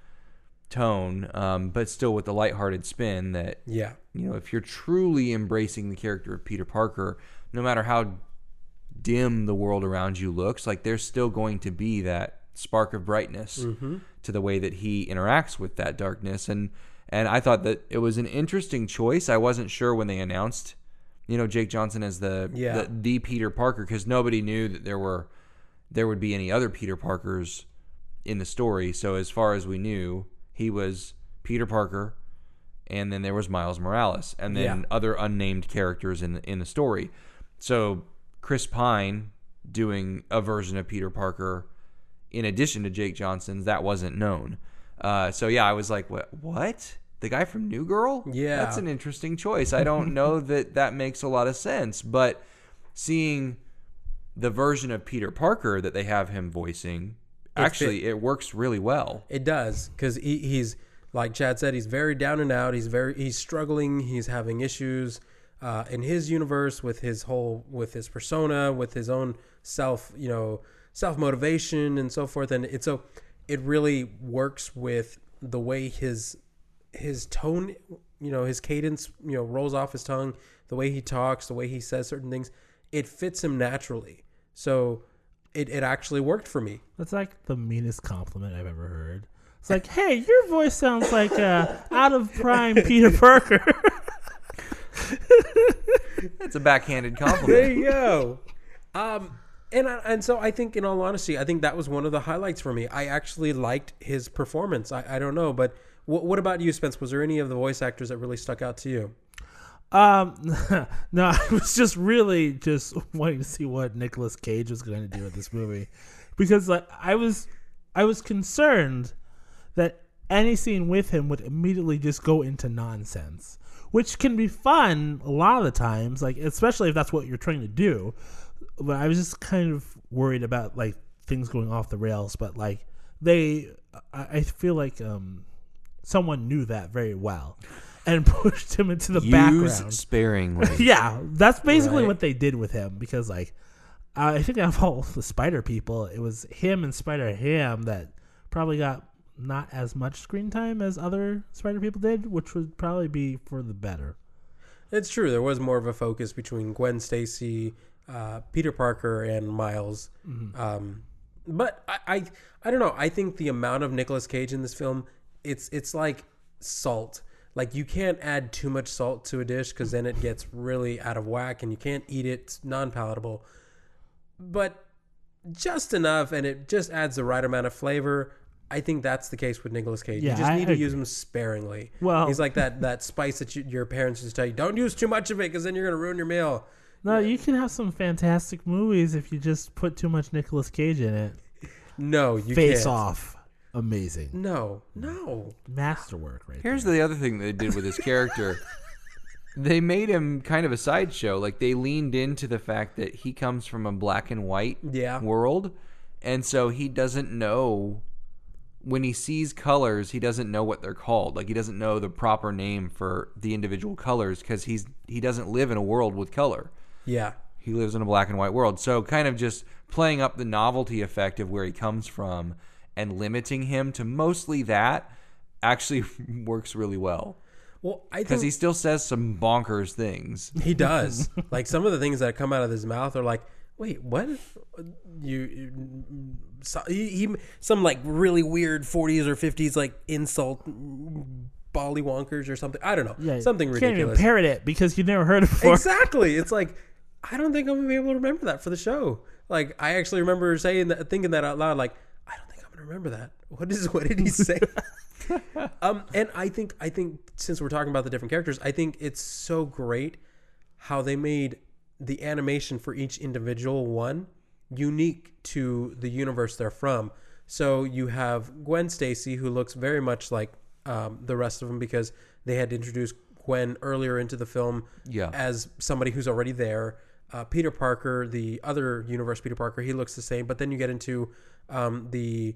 tone, um, but still with the lighthearted spin that Yeah. you know, if you're truly embracing the character of Peter Parker, no matter how dim the world around you looks, like there's still going to be that spark of brightness Mm-hmm. to the way that he interacts with that darkness, and and I thought that it was an interesting choice. I wasn't sure when they announced, you know, Jake Johnson as the Yeah. the, the Peter Parker, because nobody knew that there were there would be any other Peter Parkers in the story. So as far as we knew, he was Peter Parker, and then there was Miles Morales, and then Yeah. other unnamed characters in the, in the story. So Chris Pine doing a version of Peter Parker in addition to Jake Johnson's, that wasn't known. Uh, so yeah, I was like, what? What? The guy from New Girl? Yeah. That's an interesting choice. I don't know that that makes a lot of sense, but seeing the version of Peter Parker that they have him voicing, actually, it works really well. It does, because he, he's, like Chad said, he's very down and out. He's very he's struggling. He's having issues uh, in his universe with his whole with his persona, with his own self, you know, self motivation and so forth. And it's so it really works with the way his his tone, you know, his cadence, you know, rolls off his tongue, the way he talks, the way he says certain things. It fits him naturally. So it, it actually worked for me. That's like the meanest compliment I've ever heard. It's like, hey, your voice sounds like uh, out of prime Peter Parker. That's a backhanded There compliment. you go. Um, and I, and so I think, in all honesty, I think that was one of the highlights for me. I actually liked his performance. I, I don't know, but what, what about you, Spence? Was there any of the voice actors that really stuck out to you? Um, no, I was just really just wanting to see what Nicolas Cage was going to do with this movie, because like I was, I was concerned that any scene with him would immediately just go into nonsense, which can be fun a lot of the times, like especially if that's what you're trying to do. But I was just kind of worried about like things going off the rails. But like they, I, I feel like um, someone knew that very well and pushed him into the Use background sparingly. Yeah, that's basically Right. what they did with him, because like I think out of all the Spider people, it was him and Spider Ham that probably got not as much screen time as other Spider people did, which would probably be for the better. It's true. There was more of a focus between Gwen Stacy, uh, Peter Parker, and Miles. Mm-hmm. Um, but I, I, I don't know. I think the amount of Nicolas Cage in this film, it's it's like salt. Like, you can't add too much salt to a dish because then it gets really out of whack and you can't eat it. It's non-palatable. But just enough, and it just adds the right amount of flavor. I think that's the case with Nicolas Cage. Yeah, you just I need to agree. use him sparingly. Well- he's like that that spice that you, your parents used to tell you, don't use too much of it because then you're going to ruin your meal. No, you can have some fantastic movies if you just put too much Nicolas Cage in it. No, you Face can't. Off, amazing, No, no. masterwork, right? Here's there. the other thing they did with his character. They made him kind of a sideshow. Like, they leaned into the fact that he comes from a black and white Yeah. world, and so he doesn't know, when he sees colors, he doesn't know what they're called. Like, he doesn't know the proper name for the individual colors because he's he doesn't live in a world with color. Yeah. He lives in a black and white world. So kind of just playing up the novelty effect of where he comes from and limiting him to mostly that actually works really well. Well, I Because think he still says some bonkers things. he does. Like, some of the things that come out of his mouth are like, wait, what? You, you so, he, he some like really weird forties or fifties like insult Bolly Wonkers or something. I don't know. Yeah, something you can't even ridiculous. parrot it because you never heard it before. Exactly. It's like, I don't think I'm gonna be able to remember that for the show. Like, I actually remember saying that, thinking that out loud. Like, I don't think I'm gonna remember that. What is? What did he say? um, and I think, I think since we're talking about the different characters, I think it's so great how they made the animation for each individual one unique to the universe they're from. So you have Gwen Stacy, who looks very much like um, the rest of them because they had introduced Gwen earlier into the film Yeah. as somebody who's already there. Uh, Peter Parker, the other universe Peter Parker, he looks the same. But then you get into um, the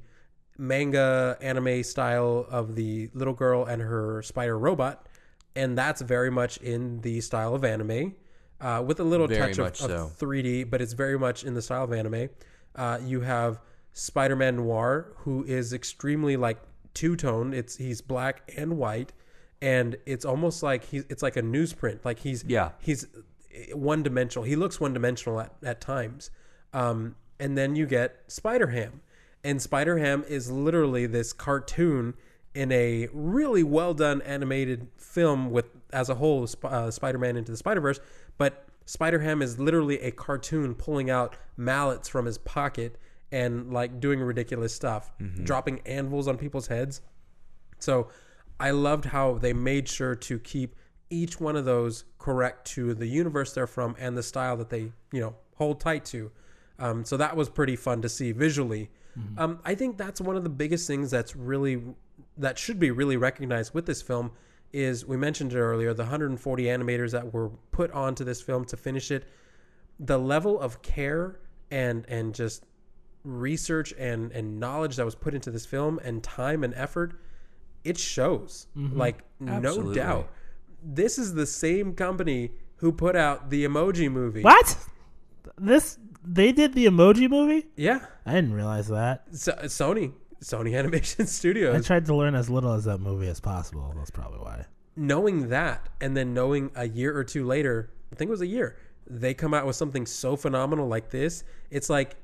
manga anime style of the little girl and her spider robot, and that's very much in the style of anime, uh, with a little Very touch of, much of so. three D, but it's very much in the style of anime. Uh, you have Spider-Man Noir, who is extremely like two-toned. It's he's black and white, and it's almost like he's it's like a newsprint. Like he's Yeah. he's one-dimensional. He looks one-dimensional at, at times. Um, and then you get Spider-Ham. And Spider-Ham is literally this cartoon in a really well-done animated film with, as a whole, Sp- uh, Spider-Man Into the Spider-Verse. But Spider-Ham is literally a cartoon pulling out mallets from his pocket and like doing ridiculous stuff, Mm-hmm. dropping anvils on people's heads. So I loved how they made sure to keep each one of those correct to the universe they're from and the style that they, you know, hold tight to. Um, so that was pretty fun to see visually. Mm-hmm. Um, I think that's one of the biggest things that's really, that should be really recognized with this film is, we mentioned it earlier, the one hundred forty animators that were put onto this film to finish it. The level of care and, and just research and, and knowledge that was put into this film and time and effort, it shows. Mm-hmm. Like, Absolutely. no doubt. This is the same company who put out the Emoji Movie. What? This they did the Emoji Movie? Yeah. I didn't realize that. So, Sony. Sony Animation I Studios. tried to learn as little as that movie as possible. That's probably why. Knowing that, and then knowing a year or two later, I think it was a year, they come out with something so phenomenal like this. It's like,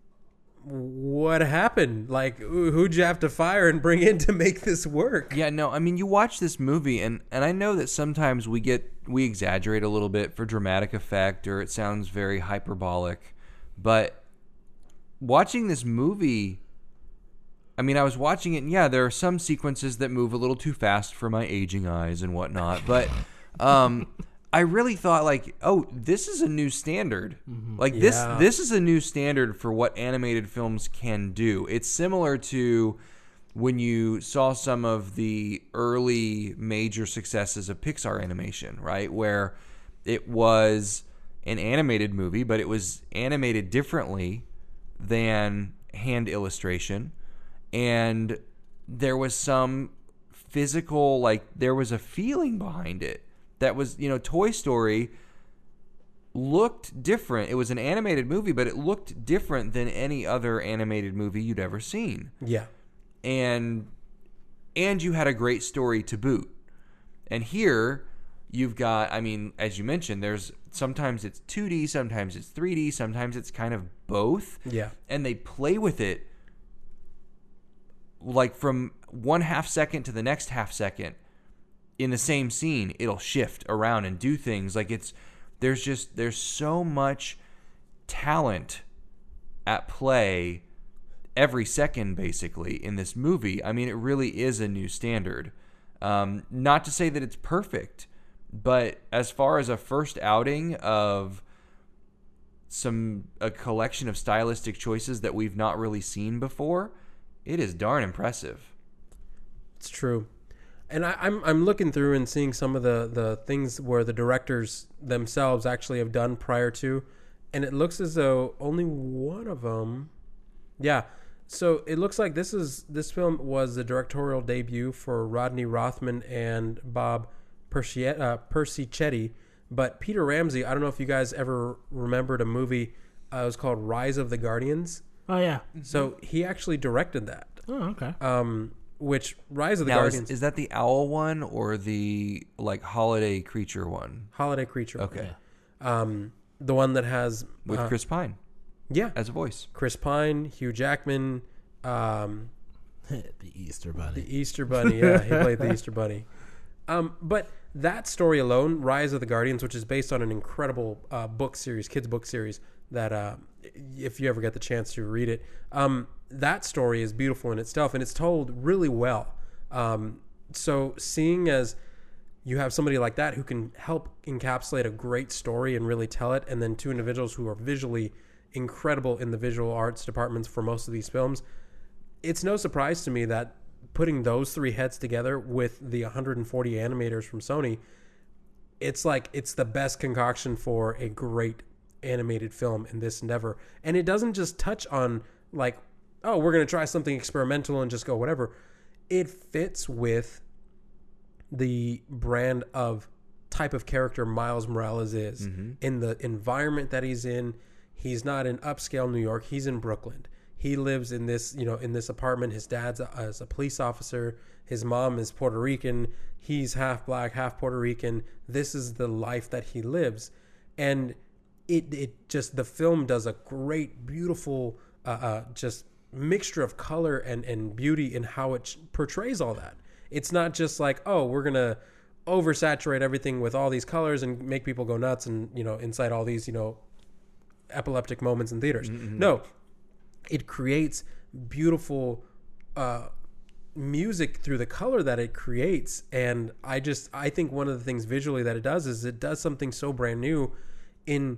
what happened? Like, who'd you have to fire and bring in to make this work? Yeah, no, I mean, you watch this movie, and, and I know that sometimes we get, we exaggerate a little bit for dramatic effect, or it sounds very hyperbolic, but watching this movie, I mean, I was watching it, and yeah, there are some sequences that move a little too fast for my aging eyes and whatnot, but um, I really thought, like, oh, this is a new standard. Mm-hmm. Like, this Yeah. this is a new standard for what animated films can do. It's similar to when you saw some of the early major successes of Pixar animation, right? Where it was an animated movie, but it was animated differently than hand illustration. And there was some physical, like, there was a feeling behind it. That was, you know, Toy Story looked different. It was an animated movie, but it looked different than any other animated movie you'd ever seen. Yeah. And and you had a great story to boot. And here you've got, I mean, as you mentioned, there's sometimes it's two D, sometimes it's three D, sometimes it's kind of both. Yeah. And they play with it like from one half second to the next half second. In the same scene, it'll shift around and do things like it's there's just there's so much talent at play every second basically in this movie. I mean, it really is a new standard. Um, not to say that it's perfect, but as far as a first outing of some a collection of stylistic choices that we've not really seen before, it is darn impressive. It's true. And I, I'm I'm looking through and seeing some of the, the things where the directors themselves actually have done prior to, and it looks as though only one of them, yeah. So it looks like this is this film was the directorial debut for Rodney Rothman and Bob Persichetti, uh, Persichetti, but Peter Ramsey. I don't know if you guys ever remembered a movie. Uh, it was called Rise of the Guardians. Oh, yeah. So he actually directed that. Oh, okay. Um, which Rise of the Now, is, Guardians. is that the owl one or the like holiday creature one? Holiday Creature. Okay, Um, the one that has with uh, Chris Pine yeah, as a voice. Chris Pine, Hugh Jackman, um, The Easter Bunny. the Easter Bunny. Yeah, he played the Easter Bunny. Um, but that story alone, Rise of the Guardians, which is based on an incredible uh, book series, kids book series that uh, if you ever get the chance to read it, um, that story is beautiful in itself, and it's told really well. Um, so seeing as you have somebody like that who can help encapsulate a great story and really tell it, and then two individuals who are visually incredible in the visual arts departments for most of these films. It's no surprise to me that putting those three heads together with the one hundred forty animators from Sony, it's like it's the best concoction for a great animated film in this endeavor. And it doesn't just touch on like, oh, we're going to try something experimental and just go whatever. It fits with the brand of type of character Miles Morales is mm-hmm. in the environment that he's in. He's not in upscale New York. He's in Brooklyn. He lives in this, you know, in this apartment. His dad's a, as a police officer. His mom is Puerto Rican. He's half black, half Puerto Rican. This is the life that he lives. And it, it just, the film does a great, beautiful, uh, uh, just mixture of color and, and beauty in how it portrays all that. It's not just like, oh, we're going to oversaturate everything with all these colors and make people go nuts and, you know, incite all these, you know, epileptic moments in theaters. Mm-hmm. No, it creates beautiful uh, music through the color that it creates. And I just, I think one of the things visually that it does is it does something so brand new in,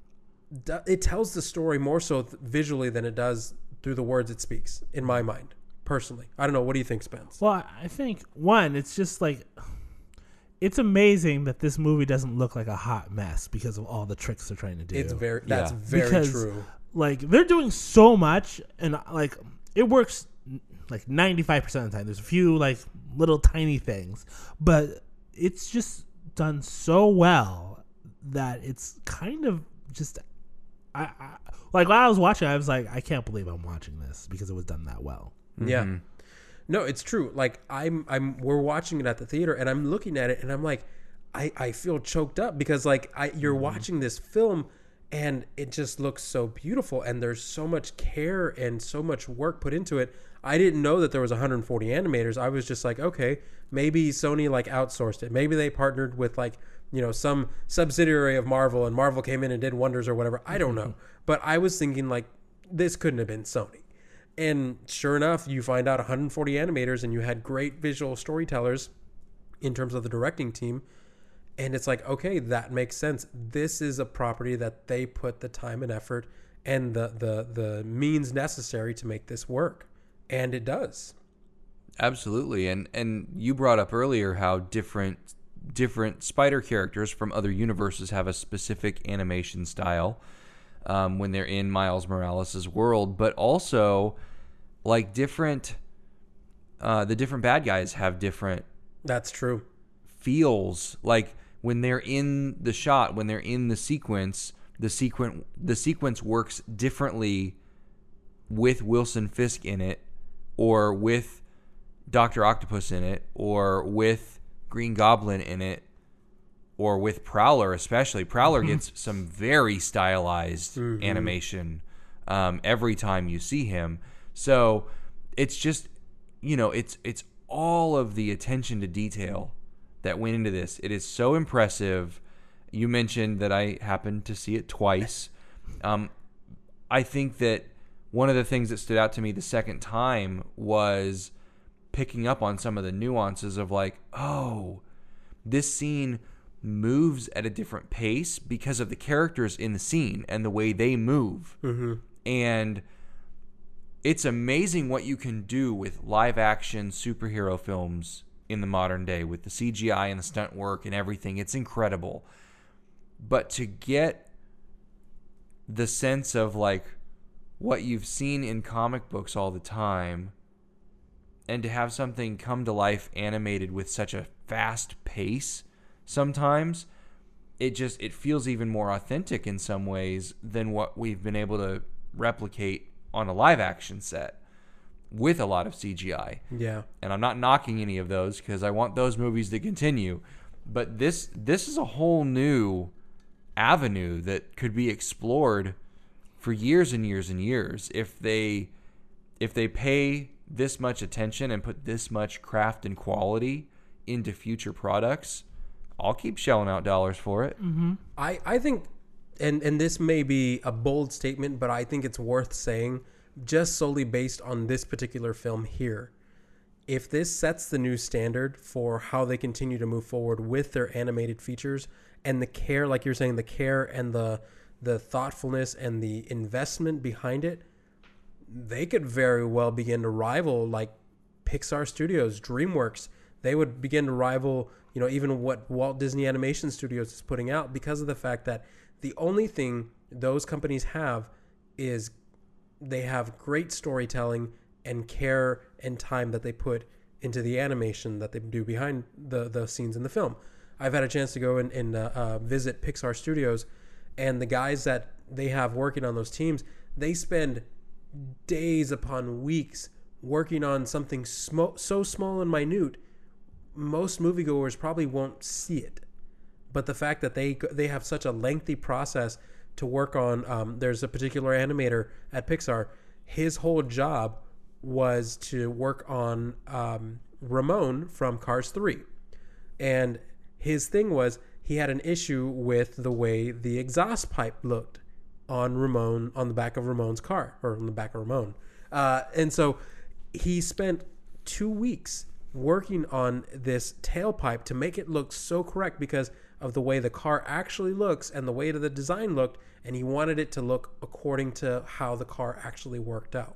it tells the story more so visually than it does through the words it speaks, in my mind, personally. I don't know. What do you think, Spence? Well, I think, one, it's just like, it's amazing that this movie doesn't look like a hot mess because of all the tricks they're trying to do. It's very, that's yeah. very because, true. Like, they're doing so much, and, like, it works, like, ninety-five percent of the time. There's a few, like, little tiny things, but it's just done so well that it's kind of just... I, I like when I was watching, I was like, I can't believe I'm watching this because it was done that well. Yeah, mm-hmm. No, it's true. Like I'm, I'm, we're watching it at the theater, and I'm looking at it, and I'm like, I, I feel choked up because like I, you're mm-hmm. watching this film, and it just looks so beautiful, and there's so much care and so much work put into it. I didn't know that there was one hundred forty animators. I was just like, okay, maybe Sony like outsourced it. Maybe they partnered with like, you know, some subsidiary of Marvel, and Marvel came in and did wonders or whatever. I don't know. But I was thinking like, this couldn't have been Sony. And sure enough, you find out one hundred forty animators, and you had great visual storytellers in terms of the directing team. And it's like, okay, that makes sense. This is a property that they put the time and effort and the, the, the means necessary to make this work. And it does. Absolutely. And, and you brought up earlier how different different spider characters from other universes have a specific animation style um, when they're in Miles Morales' world, but also like different uh, the different bad guys have different that's true feels. Like when they're in the shot, when they're in the sequence, the sequence the sequence works differently with Wilson Fisk in it, or with Doctor Octopus in it, or with Green Goblin in it, or with Prowler especially. Prowler gets some very stylized mm-hmm. animation um, every time you see him. So it's just, you know, it's it's all of the attention to detail that went into this. It is so impressive. You mentioned that I happened to see it twice. Um, I think that one of the things that stood out to me the second time was picking up on some of the nuances of like, oh, this scene moves at a different pace because of the characters in the scene and the way they move. Mm-hmm. And it's amazing what you can do with live action superhero films in the modern day with the C G I and the stunt work and everything. It's incredible. But to get the sense of like what you've seen in comic books all the time, and to have something come to life animated with such a fast pace sometimes, it just it feels even more authentic in some ways than what we've been able to replicate on a live action set with a lot of C G I. Yeah. And I'm not knocking any of those because I want those movies to continue. But this this is a whole new avenue that could be explored for years and years and years if they if they pay this much attention and put this much craft and quality into future products. I'll keep shelling out dollars for it. Mm-hmm. I, I think, and, and this may be a bold statement, but I think it's worth saying just solely based on this particular film here. If this sets the new standard for how they continue to move forward with their animated features and the care, like you're saying, the care and the the thoughtfulness and the investment behind it, they could very well begin to rival like Pixar Studios, DreamWorks. They would begin to rival, you know, even what Walt Disney Animation Studios is putting out, because of the fact that the only thing those companies have is they have great storytelling and care and time that they put into the animation that they do behind the, the scenes in the film. I've had a chance to go and, and uh, uh, visit Pixar Studios, and the guys that they have working on those teams, they spend days upon weeks working on something sm- so small and minute, most moviegoers probably won't see it. But the fact that they they have such a lengthy process to work on, um, there's a particular animator at Pixar, his whole job was to work on um, Ramon from Cars three. And his thing was he had an issue with the way the exhaust pipe looked on Ramon, on the back of Ramon's car, or on the back of Ramon. Uh, and so he spent two weeks working on this tailpipe to make it look so correct because of the way the car actually looks and the way the design looked, and he wanted it to look according to how the car actually worked out.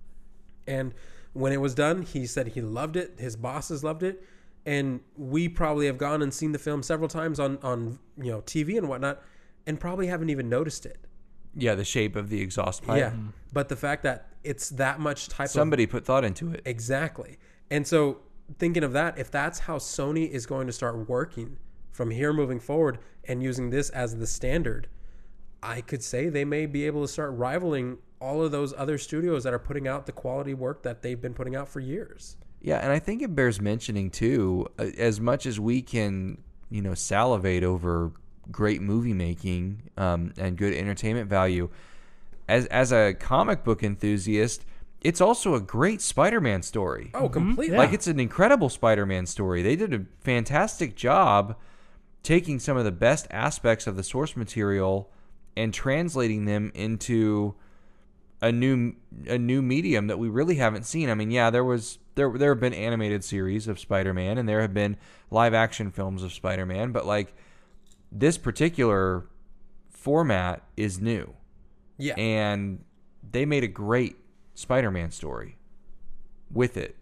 And when it was done, he said he loved it, his bosses loved it, and we probably have gone and seen the film several times on, on you know T V and whatnot, and probably haven't even noticed it. Yeah, the shape of the exhaust pipe. Yeah, but the fact that it's that much type Somebody of... put thought into it. Exactly. And so thinking of that, if that's how Sony is going to start working from here moving forward and using this as the standard, I could say they may be able to start rivaling all of those other studios that are putting out the quality work that they've been putting out for years. Yeah, and I think it bears mentioning too, uh, as much as we can, you know, salivate over great movie making um, and good entertainment value, as as a comic book enthusiast, it's also a great Spider-Man story. Oh, completely. Yeah. Like, it's an incredible Spider-Man story. They did a fantastic job taking some of the best aspects of the source material and translating them into a new a new medium that we really haven't seen. I mean, yeah, there was there there have been animated series of Spider-Man and there have been live action films of Spider-Man, but like this particular format is new. Yeah. And they made a great Spider-Man story with it.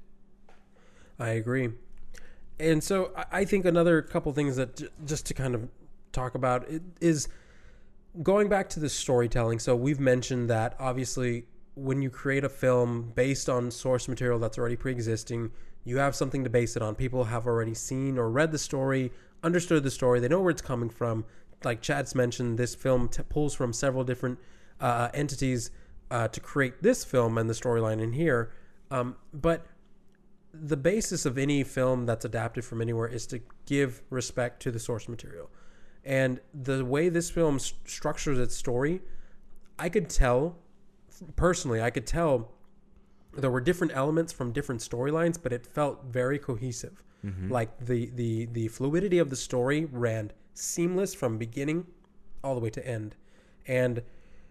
I agree. And so I- I think another couple things that j- just to kind of talk about it is going back to the storytelling. So we've mentioned that obviously when you create a film based on source material that's already pre-existing, you have something to base it on. People have already seen or read the story, understood the story, they know where it's coming from. Like Chad's mentioned, this film t- pulls from several different uh, entities uh, to create this film and the storyline in here. Um, but the basis of any film that's adapted from anywhere is to give respect to the source material. And the way this film st- structures its story, I could tell, personally, I could tell there were different elements from different storylines, but it felt very cohesive. Mm-hmm. Like the, the, the fluidity of the story ran seamless from beginning all the way to end. And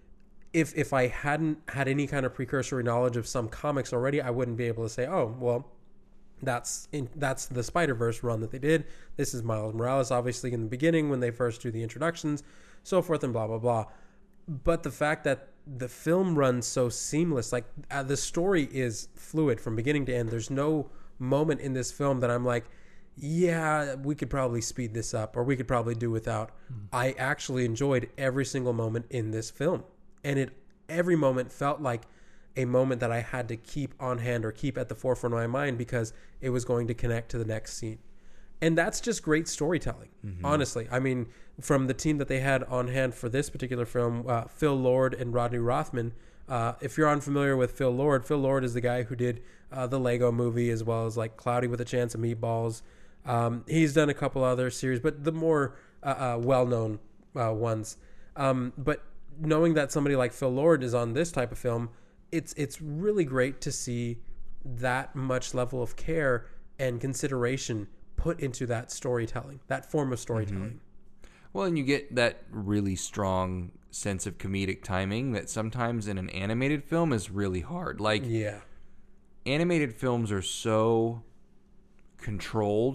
if if I hadn't had any kind of precursory knowledge of some comics already, I wouldn't be able to say, oh, well, that's in, that's the Spider-Verse run that they did. This is Miles Morales, obviously, in the beginning when they first do the introductions, so forth and blah, blah, blah. But the fact that the film runs so seamless, like uh, the story is fluid from beginning to end. There's no moment in this film that I'm like, yeah, we could probably speed this up or we could probably do without. Mm. I actually enjoyed every single moment in this film. And it every moment felt like a moment that I had to keep on hand or keep at the forefront of my mind because it was going to connect to the next scene. And that's just great storytelling, mm-hmm. honestly. I mean, from the team that they had on hand for this particular film, uh, Phil Lord and Rodney Rothman. Uh, if you're unfamiliar with Phil Lord, Phil Lord is the guy who did uh, the Lego movie as well as like Cloudy with a Chance of Meatballs. Um, he's done a couple other series, but the more uh, uh, well-known uh, ones. Um, but knowing that somebody like Phil Lord is on this type of film, it's it's really great to see that much level of care and consideration put into that storytelling, that form of storytelling. Mm-hmm. Well, and you get that really strong sense of comedic timing that sometimes in an animated film is really hard. Like, yeah, animated films are so controlled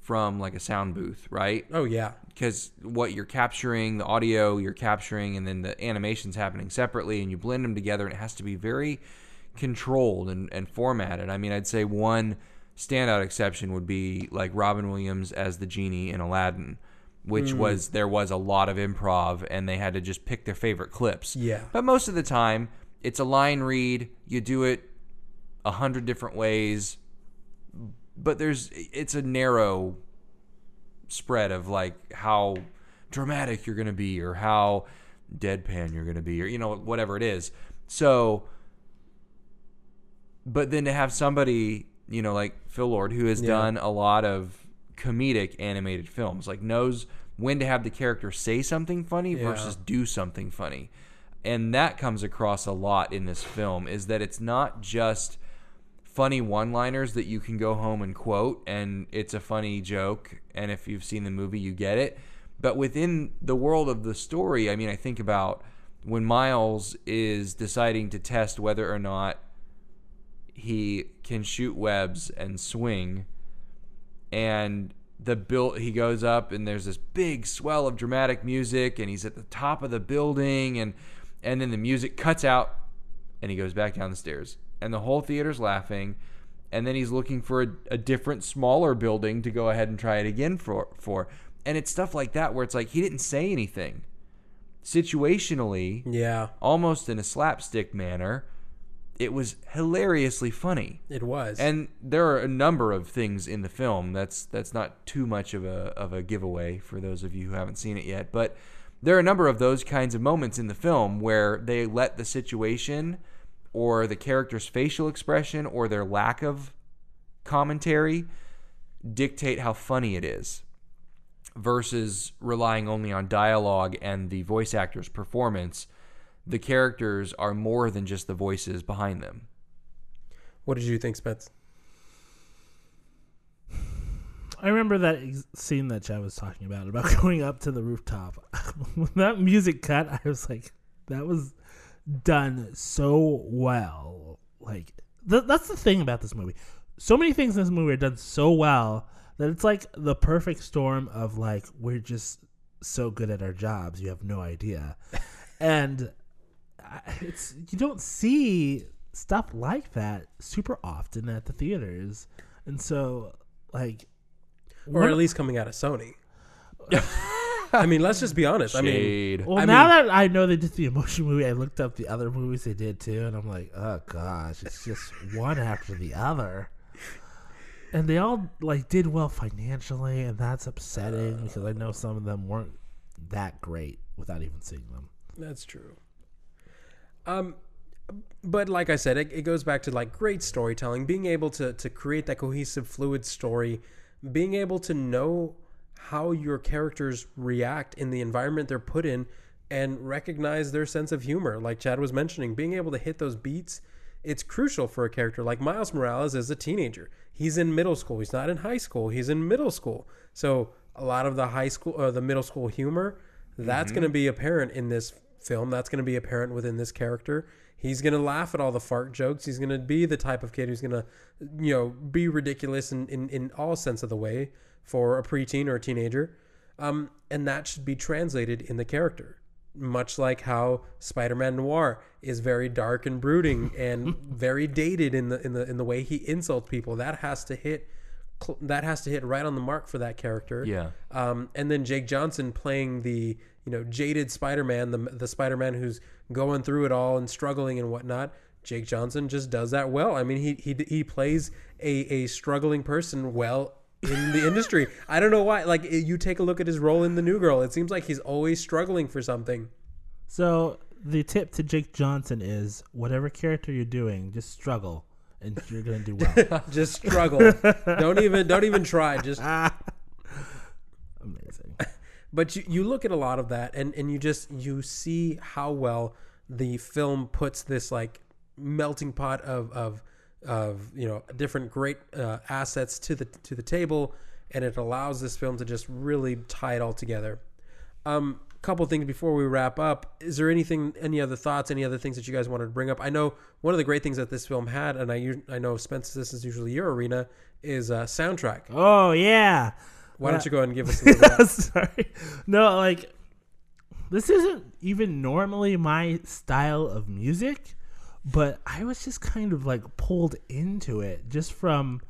from like a sound booth, right? Oh yeah. Because what you're capturing, the audio you're capturing, and then the animation's happening separately, and you blend them together, and it has to be very controlled and, and formatted. I mean, I'd say one standout exception would be like Robin Williams as the genie in Aladdin, which mm. was there was a lot of improv, and they had to just pick their favorite clips. Yeah. But most of the time, it's a line read. You do it a hundred different ways, but there's it's a narrow spread of like how dramatic you're going to be or how deadpan you're going to be or, you know, whatever it is. So, but then to have somebody, you know, like Phil Lord, who has yeah. done a lot of comedic animated films, like knows when to have the character say something funny yeah. versus do something funny. And that comes across a lot in this film, is that it's not just funny one-liners that you can go home and quote, and it's a funny joke, and if you've seen the movie, you get it. But within the world of the story, I mean, I think about when Miles is deciding to test whether or not he can shoot webs and swing, and the build, he goes up, and there's this big swell of dramatic music, and he's at the top of the building, and and then the music cuts out, and he goes back down the stairs. And the whole theater's laughing, and then he's looking for a, a different, smaller building to go ahead and try it again for, for. And it's stuff like that where it's like he didn't say anything. Situationally, yeah, almost in a slapstick manner, it was hilariously funny. It was. And there are a number of things in the film. That's that's not too much of a of a giveaway for those of you who haven't seen it yet. But there are a number of those kinds of moments in the film where they let the situation or the character's facial expression or their lack of commentary dictate how funny it is, versus relying only on dialogue and the voice actor's performance. The characters are more than just the voices behind them. What did you think, Spence? I remember that ex- scene that Chad was talking about, about going up to the rooftop. When that music cut, I was like, that was done so well. Like th- that's the thing about this movie. So many things in this movie are done so well that it's like the perfect storm of like, we're just so good at our jobs, you have no idea. And it's you don't see stuff like that super often at the theaters, and so like, or at least coming out of Sony. I mean, let's just be honest. Shade. I mean, well, I now mean, that I know they did the emotion movie, I looked up the other movies they did too, and I'm like, oh gosh, it's just one after the other. And they all like did well financially, and that's upsetting because I know some of them weren't that great without even seeing them. That's true. Um, but like I said, it, it goes back to like great storytelling, being able to to create that cohesive, fluid story, being able to know how your characters react in the environment they're put in, and recognize their sense of humor. Like Chad was mentioning, being able to hit those beats, it's crucial for a character like Miles Morales as a teenager. He's in middle school. He's not in high school. He's in middle school. So a lot of the high school or the middle school humor, that's mm-hmm. going to be apparent in this film. That's going to be apparent within this character. He's going to laugh at all the fart jokes. He's going to be the type of kid who's going to, you know, be ridiculous in, in, in all sense of the way for a preteen or a teenager. Um, and that should be translated in the character. Much like how Spider-Man Noir is very dark and brooding and very dated in the in the in the way he insults people. That has to hit that has to hit right on the mark for that character. Yeah. Um, and then Jake Johnson playing the, you know, jaded Spider-Man, the the Spider-Man who's going through it all and struggling and whatnot. Jake Johnson just does that well. I mean, he he he plays a a struggling person well in the industry. I don't know why. Like, you take a look at his role in The New Girl. It seems like he's always struggling for something. So the tip to Jake Johnson is whatever character you're doing, just struggle, and you're gonna do well. Just struggle. don't even don't even try. Just amazing. But you, you look at a lot of that, and, and you just you see how well the film puts this like melting pot of of of you know different great uh, assets to the to the table, and it allows this film to just really tie it all together. Um, couple things before we wrap up. Is there anything, any other thoughts, any other things that you guys wanted to bring up? I know one of the great things that this film had, and I I know Spence, this is usually your arena, is uh, soundtrack. Oh yeah, Why don't Yeah. you go ahead and give us a little bit? Sorry. No, like this isn't even normally my style of music, but I was just kind of like pulled into it just from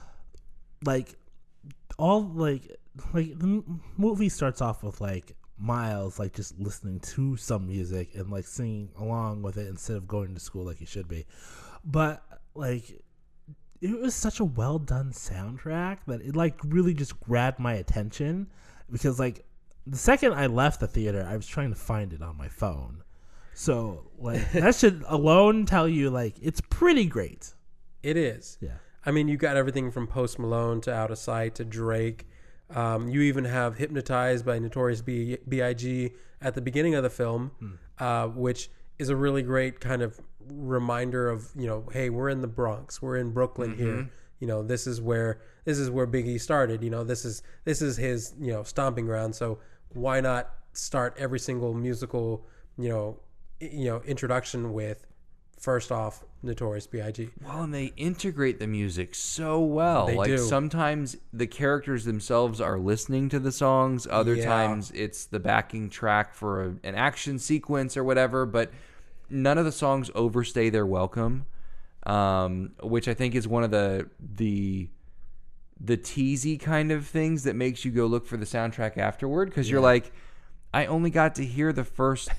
like all like like the m- movie starts off with like Miles like just listening to some music and like singing along with it instead of going to school like he should be. But like it was such a well done soundtrack that it like really just grabbed my attention because like the second I left the theater, I was trying to find it on my phone. So like that should alone tell you like it's pretty great. It is. Yeah. I mean, you got everything from Post Malone to Out of Sight to Drake. Um, you even have Hypnotized by Notorious B I G at the beginning of the film, Hmm. uh, which is a really great kind of reminder of, you know, hey, we're in the Bronx, we're in Brooklyn Mm-hmm. here. You know, this is where this is where Biggie started. You know, this is this is his, you know, stomping ground. So why not start every single musical, you know, i- you know, introduction with first off Notorious B I G. Well, and they integrate the music so well. They like do. sometimes the characters themselves are listening to the songs. Other Yeah. times it's the backing track for a, an action sequence or whatever. But none of the songs overstay their welcome, um, which I think is one of the the the teasy kind of things that makes you go look for the soundtrack afterward because you're like, I only got to hear the first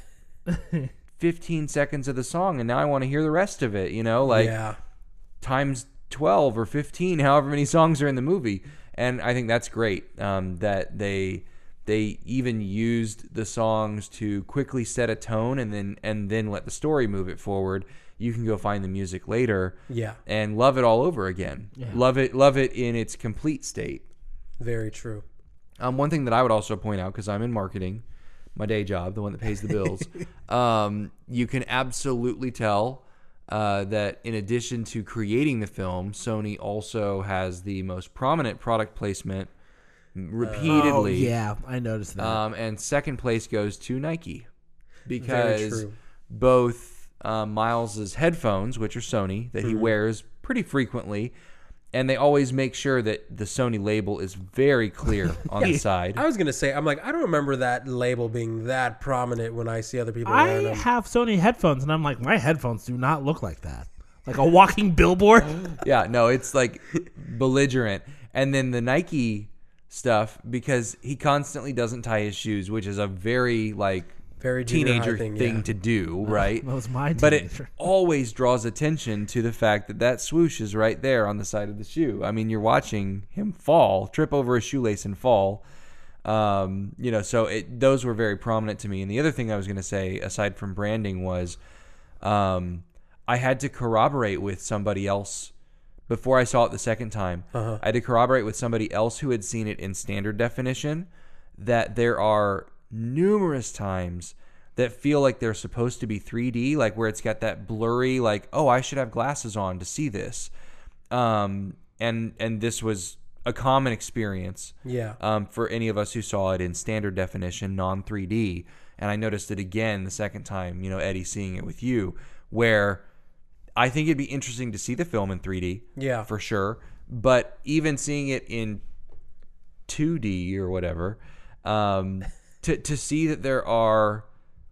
fifteen seconds of the song and now I want to hear the rest of it, you know, like yeah. times twelve or fifteen, however many songs are in the movie. And I think that's great, um, that they they even used the songs to quickly set a tone and then and then let the story move it forward. You can go find the music later Yeah. and love it all over again. Yeah. Love it love it in its complete state. Very true. Um, one thing that I would also point out, because I'm in marketing, my day job, the one that pays the bills, um, you can absolutely tell uh, that in addition to creating the film, Sony also has the most prominent product placement repeatedly. Oh, yeah, I noticed that. Um, and second place goes to Nike because true. both uh, Miles's headphones, which are Sony, that he wears pretty frequently, and they always make sure that the Sony label is very clear on the side. I was gonna say, I'm like, I don't remember that label being that prominent when I see other people wearing I them. have Sony headphones, and I'm like, my headphones do not look like that. Like a walking billboard. Yeah, no, it's like belligerent. And then the Nike stuff, because he constantly doesn't tie his shoes, which is a very like Very junior high teenager thing, thing, yeah. to do, right? That was my But it teenager. always draws attention to the fact that that swoosh is right there on the side of the shoe. I mean, you're watching him fall, trip over a shoelace and fall. Um, you know, so it, those were very prominent to me. And the other thing I was going to say, aside from branding, was um, I had to corroborate with somebody else before I saw it the second time. Uh-huh. I had to corroborate with somebody else who had seen it in standard definition that there are numerous times that feel like they're supposed to be three D, like where it's got that blurry, like, oh, I should have glasses on to see this. Um, and and this was a common experience Yeah. um, for any of us who saw it in standard definition, non three D. And I noticed it again the second time, you know, Eddie, seeing it with you, where I think it'd be interesting to see the film in three D, Yeah. for sure. But even seeing it in two D or whatever, um, to to see that there are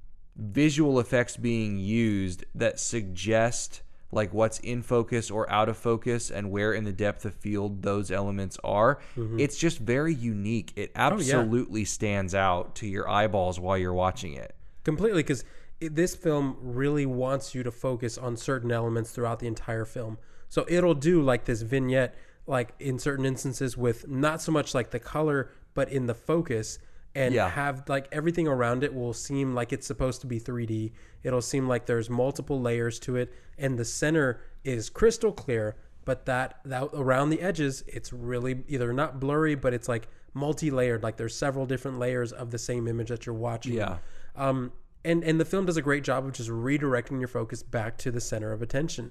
visual effects being used that suggest like what's in focus or out of focus and where in the depth of field those elements are, it's just very unique. It absolutely stands out to your eyeballs while you're watching it. Completely, because this film really wants you to focus on certain elements throughout the entire film. So it'll do like this vignette, like in certain instances with not so much like the color, but in the focus, and Yeah. have like everything around it will seem like it's supposed to be three D. It'll seem like there's multiple layers to it, and the center is crystal clear, but that, that around the edges, it's really either not blurry, but it's like multi-layered, like there's several different layers of the same image that you're watching. Yeah. Um, and, and the film does a great job of just redirecting your focus back to the center of attention.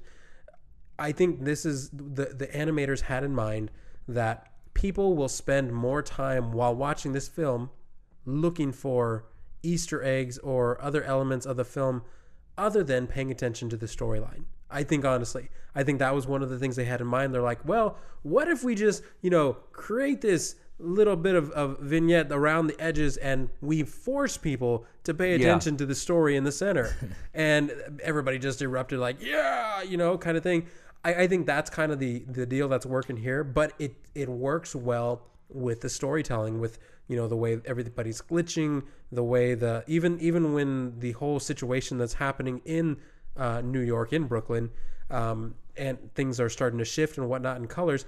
I think this is the, the animators had in mind that people will spend more time while watching this film looking for Easter eggs or other elements of the film other than paying attention to the storyline. I think, honestly, I think that was one of the things they had in mind. They're like, well, what if we just, you know, create this little bit of, of vignette around the edges, and we force people to pay attention yeah. to the story in the center. And everybody just erupted like, yeah, you know, kind of thing. I, I think that's kind of the, the deal that's working here, but it, it works well with the storytelling, with, you know, the way everybody's glitching, the way the, even, even when the whole situation that's happening in uh, New York, in Brooklyn, um, and things are starting to shift and whatnot in colors,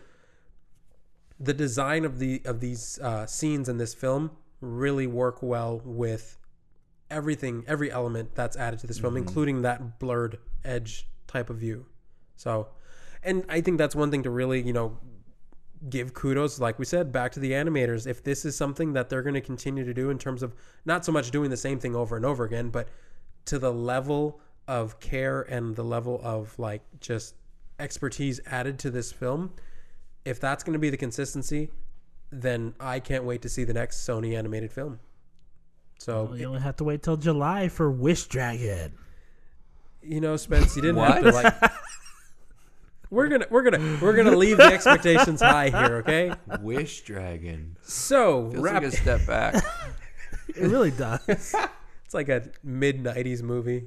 the design of the of these uh, scenes in this film really work well with everything, every element that's added to this film, mm-hmm. including that blurred edge type of view. So, and I think that's one thing to really, you know, give kudos, like we said, back to the animators. If this is something that they're going to continue to do in terms of not so much doing the same thing over and over again, but to the level of care and the level of like just expertise added to this film, if that's going to be the consistency, then I can't wait to see the next Sony animated film. So well, you only have to wait till July for Wish Dragon. You know, Spence, you didn't have to like. We're gonna we're gonna we're gonna leave the expectations high here, okay? Wish Dragon. So feels wrap- like a step back. It really does. It's like a mid nineties movie.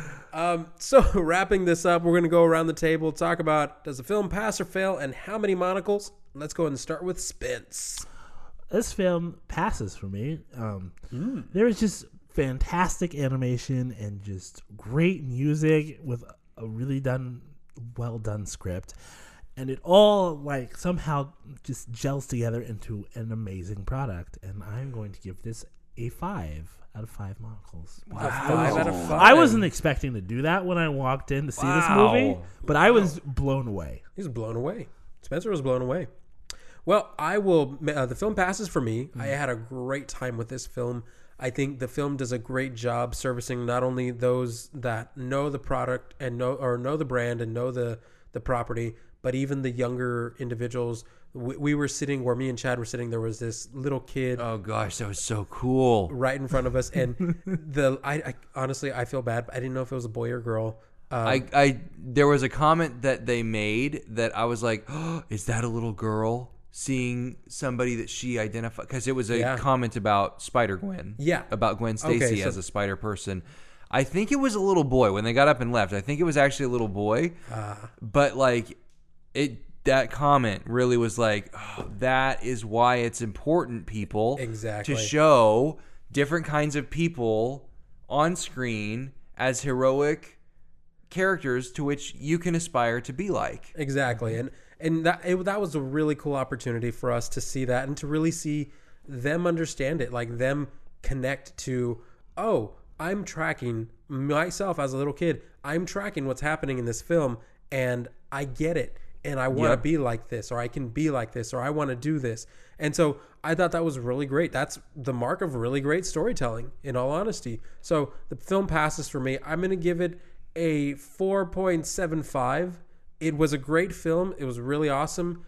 Um, so wrapping this up, we're going to go around the table, talk about does the film pass or fail and how many monocles. Let's go ahead and start with Spence. This film passes for me. Um, mm. There is just fantastic animation and just great music with a really done, well done script. And it all like somehow just gels together into an amazing product. And I'm going to give this a five. Out of five monocles. Wow. A five out of five. I wasn't expecting to do that when I walked in to see wow. this movie, but wow. I was blown away. He was blown away. Spencer was blown away. Well, I will. Uh, the film passes for me. Mm-hmm. I had a great time with this film. I think the film does a great job servicing not only those that know the product and know or know the brand and know the the property, but even the younger individuals. We, we were sitting where me and Chad were sitting. There was this little kid. Oh gosh, that was so cool! Right in front of us, and the I, I honestly I feel bad. I didn't know if it was a boy or girl. Um, I, I there was a comment that they made that I was like, oh, is that a little girl seeing somebody that she identified? Because it was a yeah. comment about Spider-Gwen. Yeah, about Gwen Stacy okay, so, as a spider person. I think it was a little boy when they got up and left. I think it was actually a little boy, uh, but like it. That comment really was like, oh, that is why it's important, people, exactly, to show different kinds of people on screen as heroic characters to which you can aspire to be like. Exactly, and and that it, that was a really cool opportunity for us to see that and to really see them understand it, like them connect to, oh, I'm tracking myself as a little kid. I'm tracking what's happening in this film, and I get it. And I want to yep. be like this, or I can be like this, or I want to do this. And so I thought that was really great. That's the mark of really great storytelling, in all honesty. So the film passes for me. I'm going to give it a four point seven five. It was a great film. It was really awesome.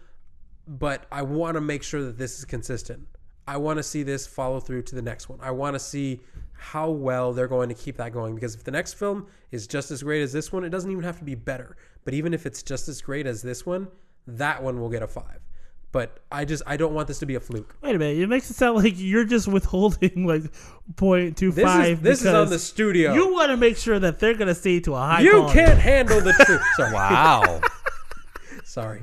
But I want to make sure that this is consistent. I want to see this follow through to the next one. I want to see how well they're going to keep that going. Because if the next film is just as great as this one, it doesn't even have to be better. But even if it's just as great as this one, that one will get a five. But I just I don't want this to be a fluke. Wait a minute, it makes it sound like you're just withholding like point two five. This is this is on the studio. You want to make sure that they're going to stay to a high. You quality. Can't handle the truth. Sorry. Wow. Sorry.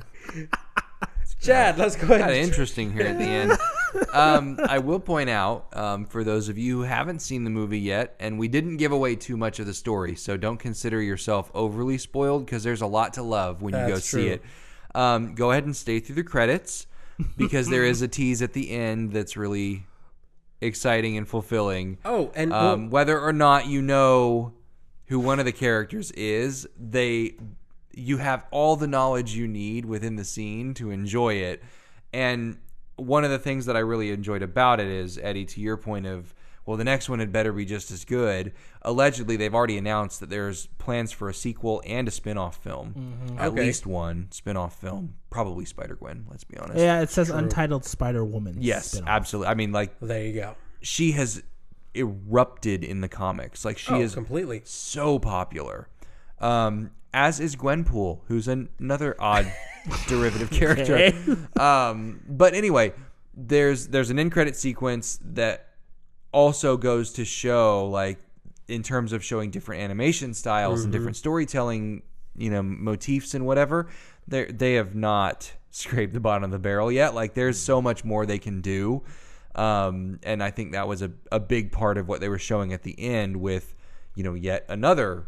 Chad, let's go ahead. Kind of interesting here at the end. Um, I will point out, um, for those of you who haven't seen the movie yet, and we didn't give away too much of the story, so don't consider yourself overly spoiled because there's a lot to love when you That's go true. see it. Um, go ahead and stay through the credits because there is a tease at the end that's really exciting and fulfilling. Oh, and um, well, whether or not you know who one of the characters is, they... you have all the knowledge you need within the scene to enjoy it. And one of the things that I really enjoyed about it is, Eddie, to your point of, well, the next one had better be just as good. Allegedly, they've already announced that there's plans for a sequel and a spin-off film. Mm-hmm. At okay. least one spin-off film. Probably Spider-Gwen, let's be honest. Yeah, it says True. Untitled Spider-Woman. Yes, spin-off. absolutely. I mean, like... there you go. She has erupted in the comics. Like, she oh, is completely so popular. Um... As is Gwenpool, who's an, another odd derivative character. Okay. Um, but anyway, there's there's an end credit sequence that also goes to show, like, in terms of showing different animation styles mm-hmm. and different storytelling, you know, motifs and whatever. They they have not scraped the bottom of the barrel yet. Like, there's so much more they can do. Um, and I think that was a, a big part of what they were showing at the end with, you know, yet another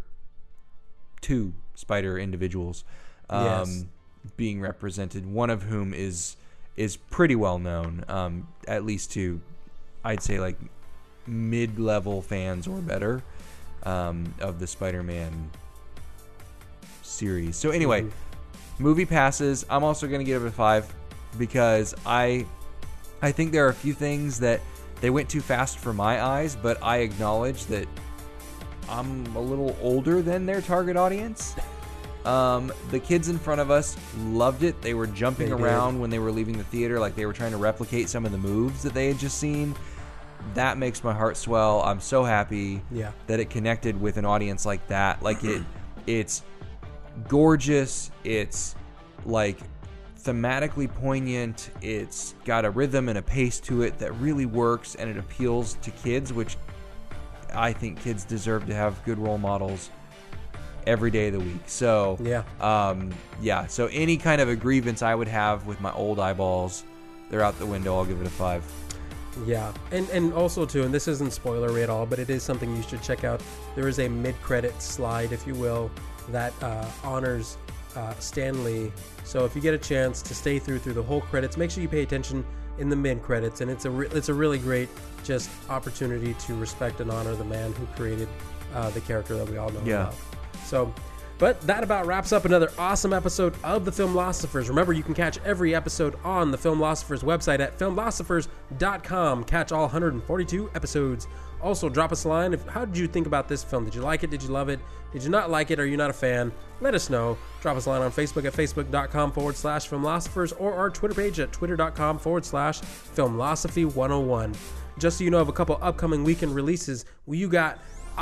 two spider individuals um, yes. being represented, one of whom is is pretty well known, um, at least to, I'd say, like, mid-level fans or better um, of the Spider-Man series. So anyway, mm-hmm. movie passes. I'm also going to give it a five because I... I think there are a few things that they went too fast for my eyes, but I acknowledge that I'm a little older than their target audience. Um, the kids in front of us loved it. They were jumping they around did. when they were leaving the theater, like they were trying to replicate some of the moves that they had just seen. That makes my heart swell. I'm so happy yeah. that it connected with an audience like that. Like it, it's gorgeous. It's like thematically poignant. It's got a rhythm and a pace to it that really works, and it appeals to kids, which I think kids deserve to have good role models every day of the week. So yeah, um, yeah. So any kind of a grievance I would have with my old eyeballs, they're out the window. I'll give it a five. Yeah, and and also too, and this isn't spoilery at all, but it is something you should check out. There is a mid-credit slide, if you will, that uh, honors uh, Stan Lee. So if you get a chance to stay through through the whole credits, make sure you pay attention in the mid credits, and it's a re- it's a really great just opportunity to respect and honor the man who created uh, the character that we all know yeah. about. So, but that about wraps up another awesome episode of The Filmlosophers. Remember, you can catch every episode on the Filmlosophers website at filmlosophers dot com. Catch all one hundred forty-two episodes. Also, drop us a line. If, how did you think about this film? Did you like it? Did you love it? Did you not like it? Are you not a fan? Let us know. Drop us a line on Facebook at facebook.com forward slash filmlosophers or our Twitter page at twitter.com forward slash filmlosophy 101. Just so you know of a couple upcoming weekend releases, well, you got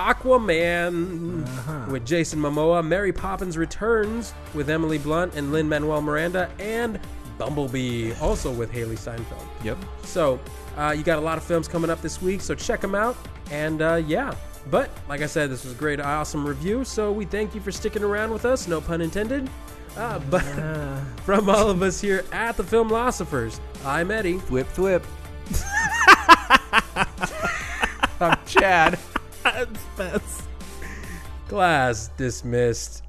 Aquaman uh-huh. with Jason Momoa, Mary Poppins Returns with Emily Blunt and Lin-Manuel Miranda, and Bumblebee, also with Haley Steinfeld. Yep. So, uh, you got a lot of films coming up this week, so check them out. And, uh, yeah. But, like I said, this was a great, awesome review, so we thank you for sticking around with us, no pun intended. Uh, but uh. from all of us here at The Filmlosophers, I'm Eddie. Thwip, thwip. I'm Chad. Class dismissed.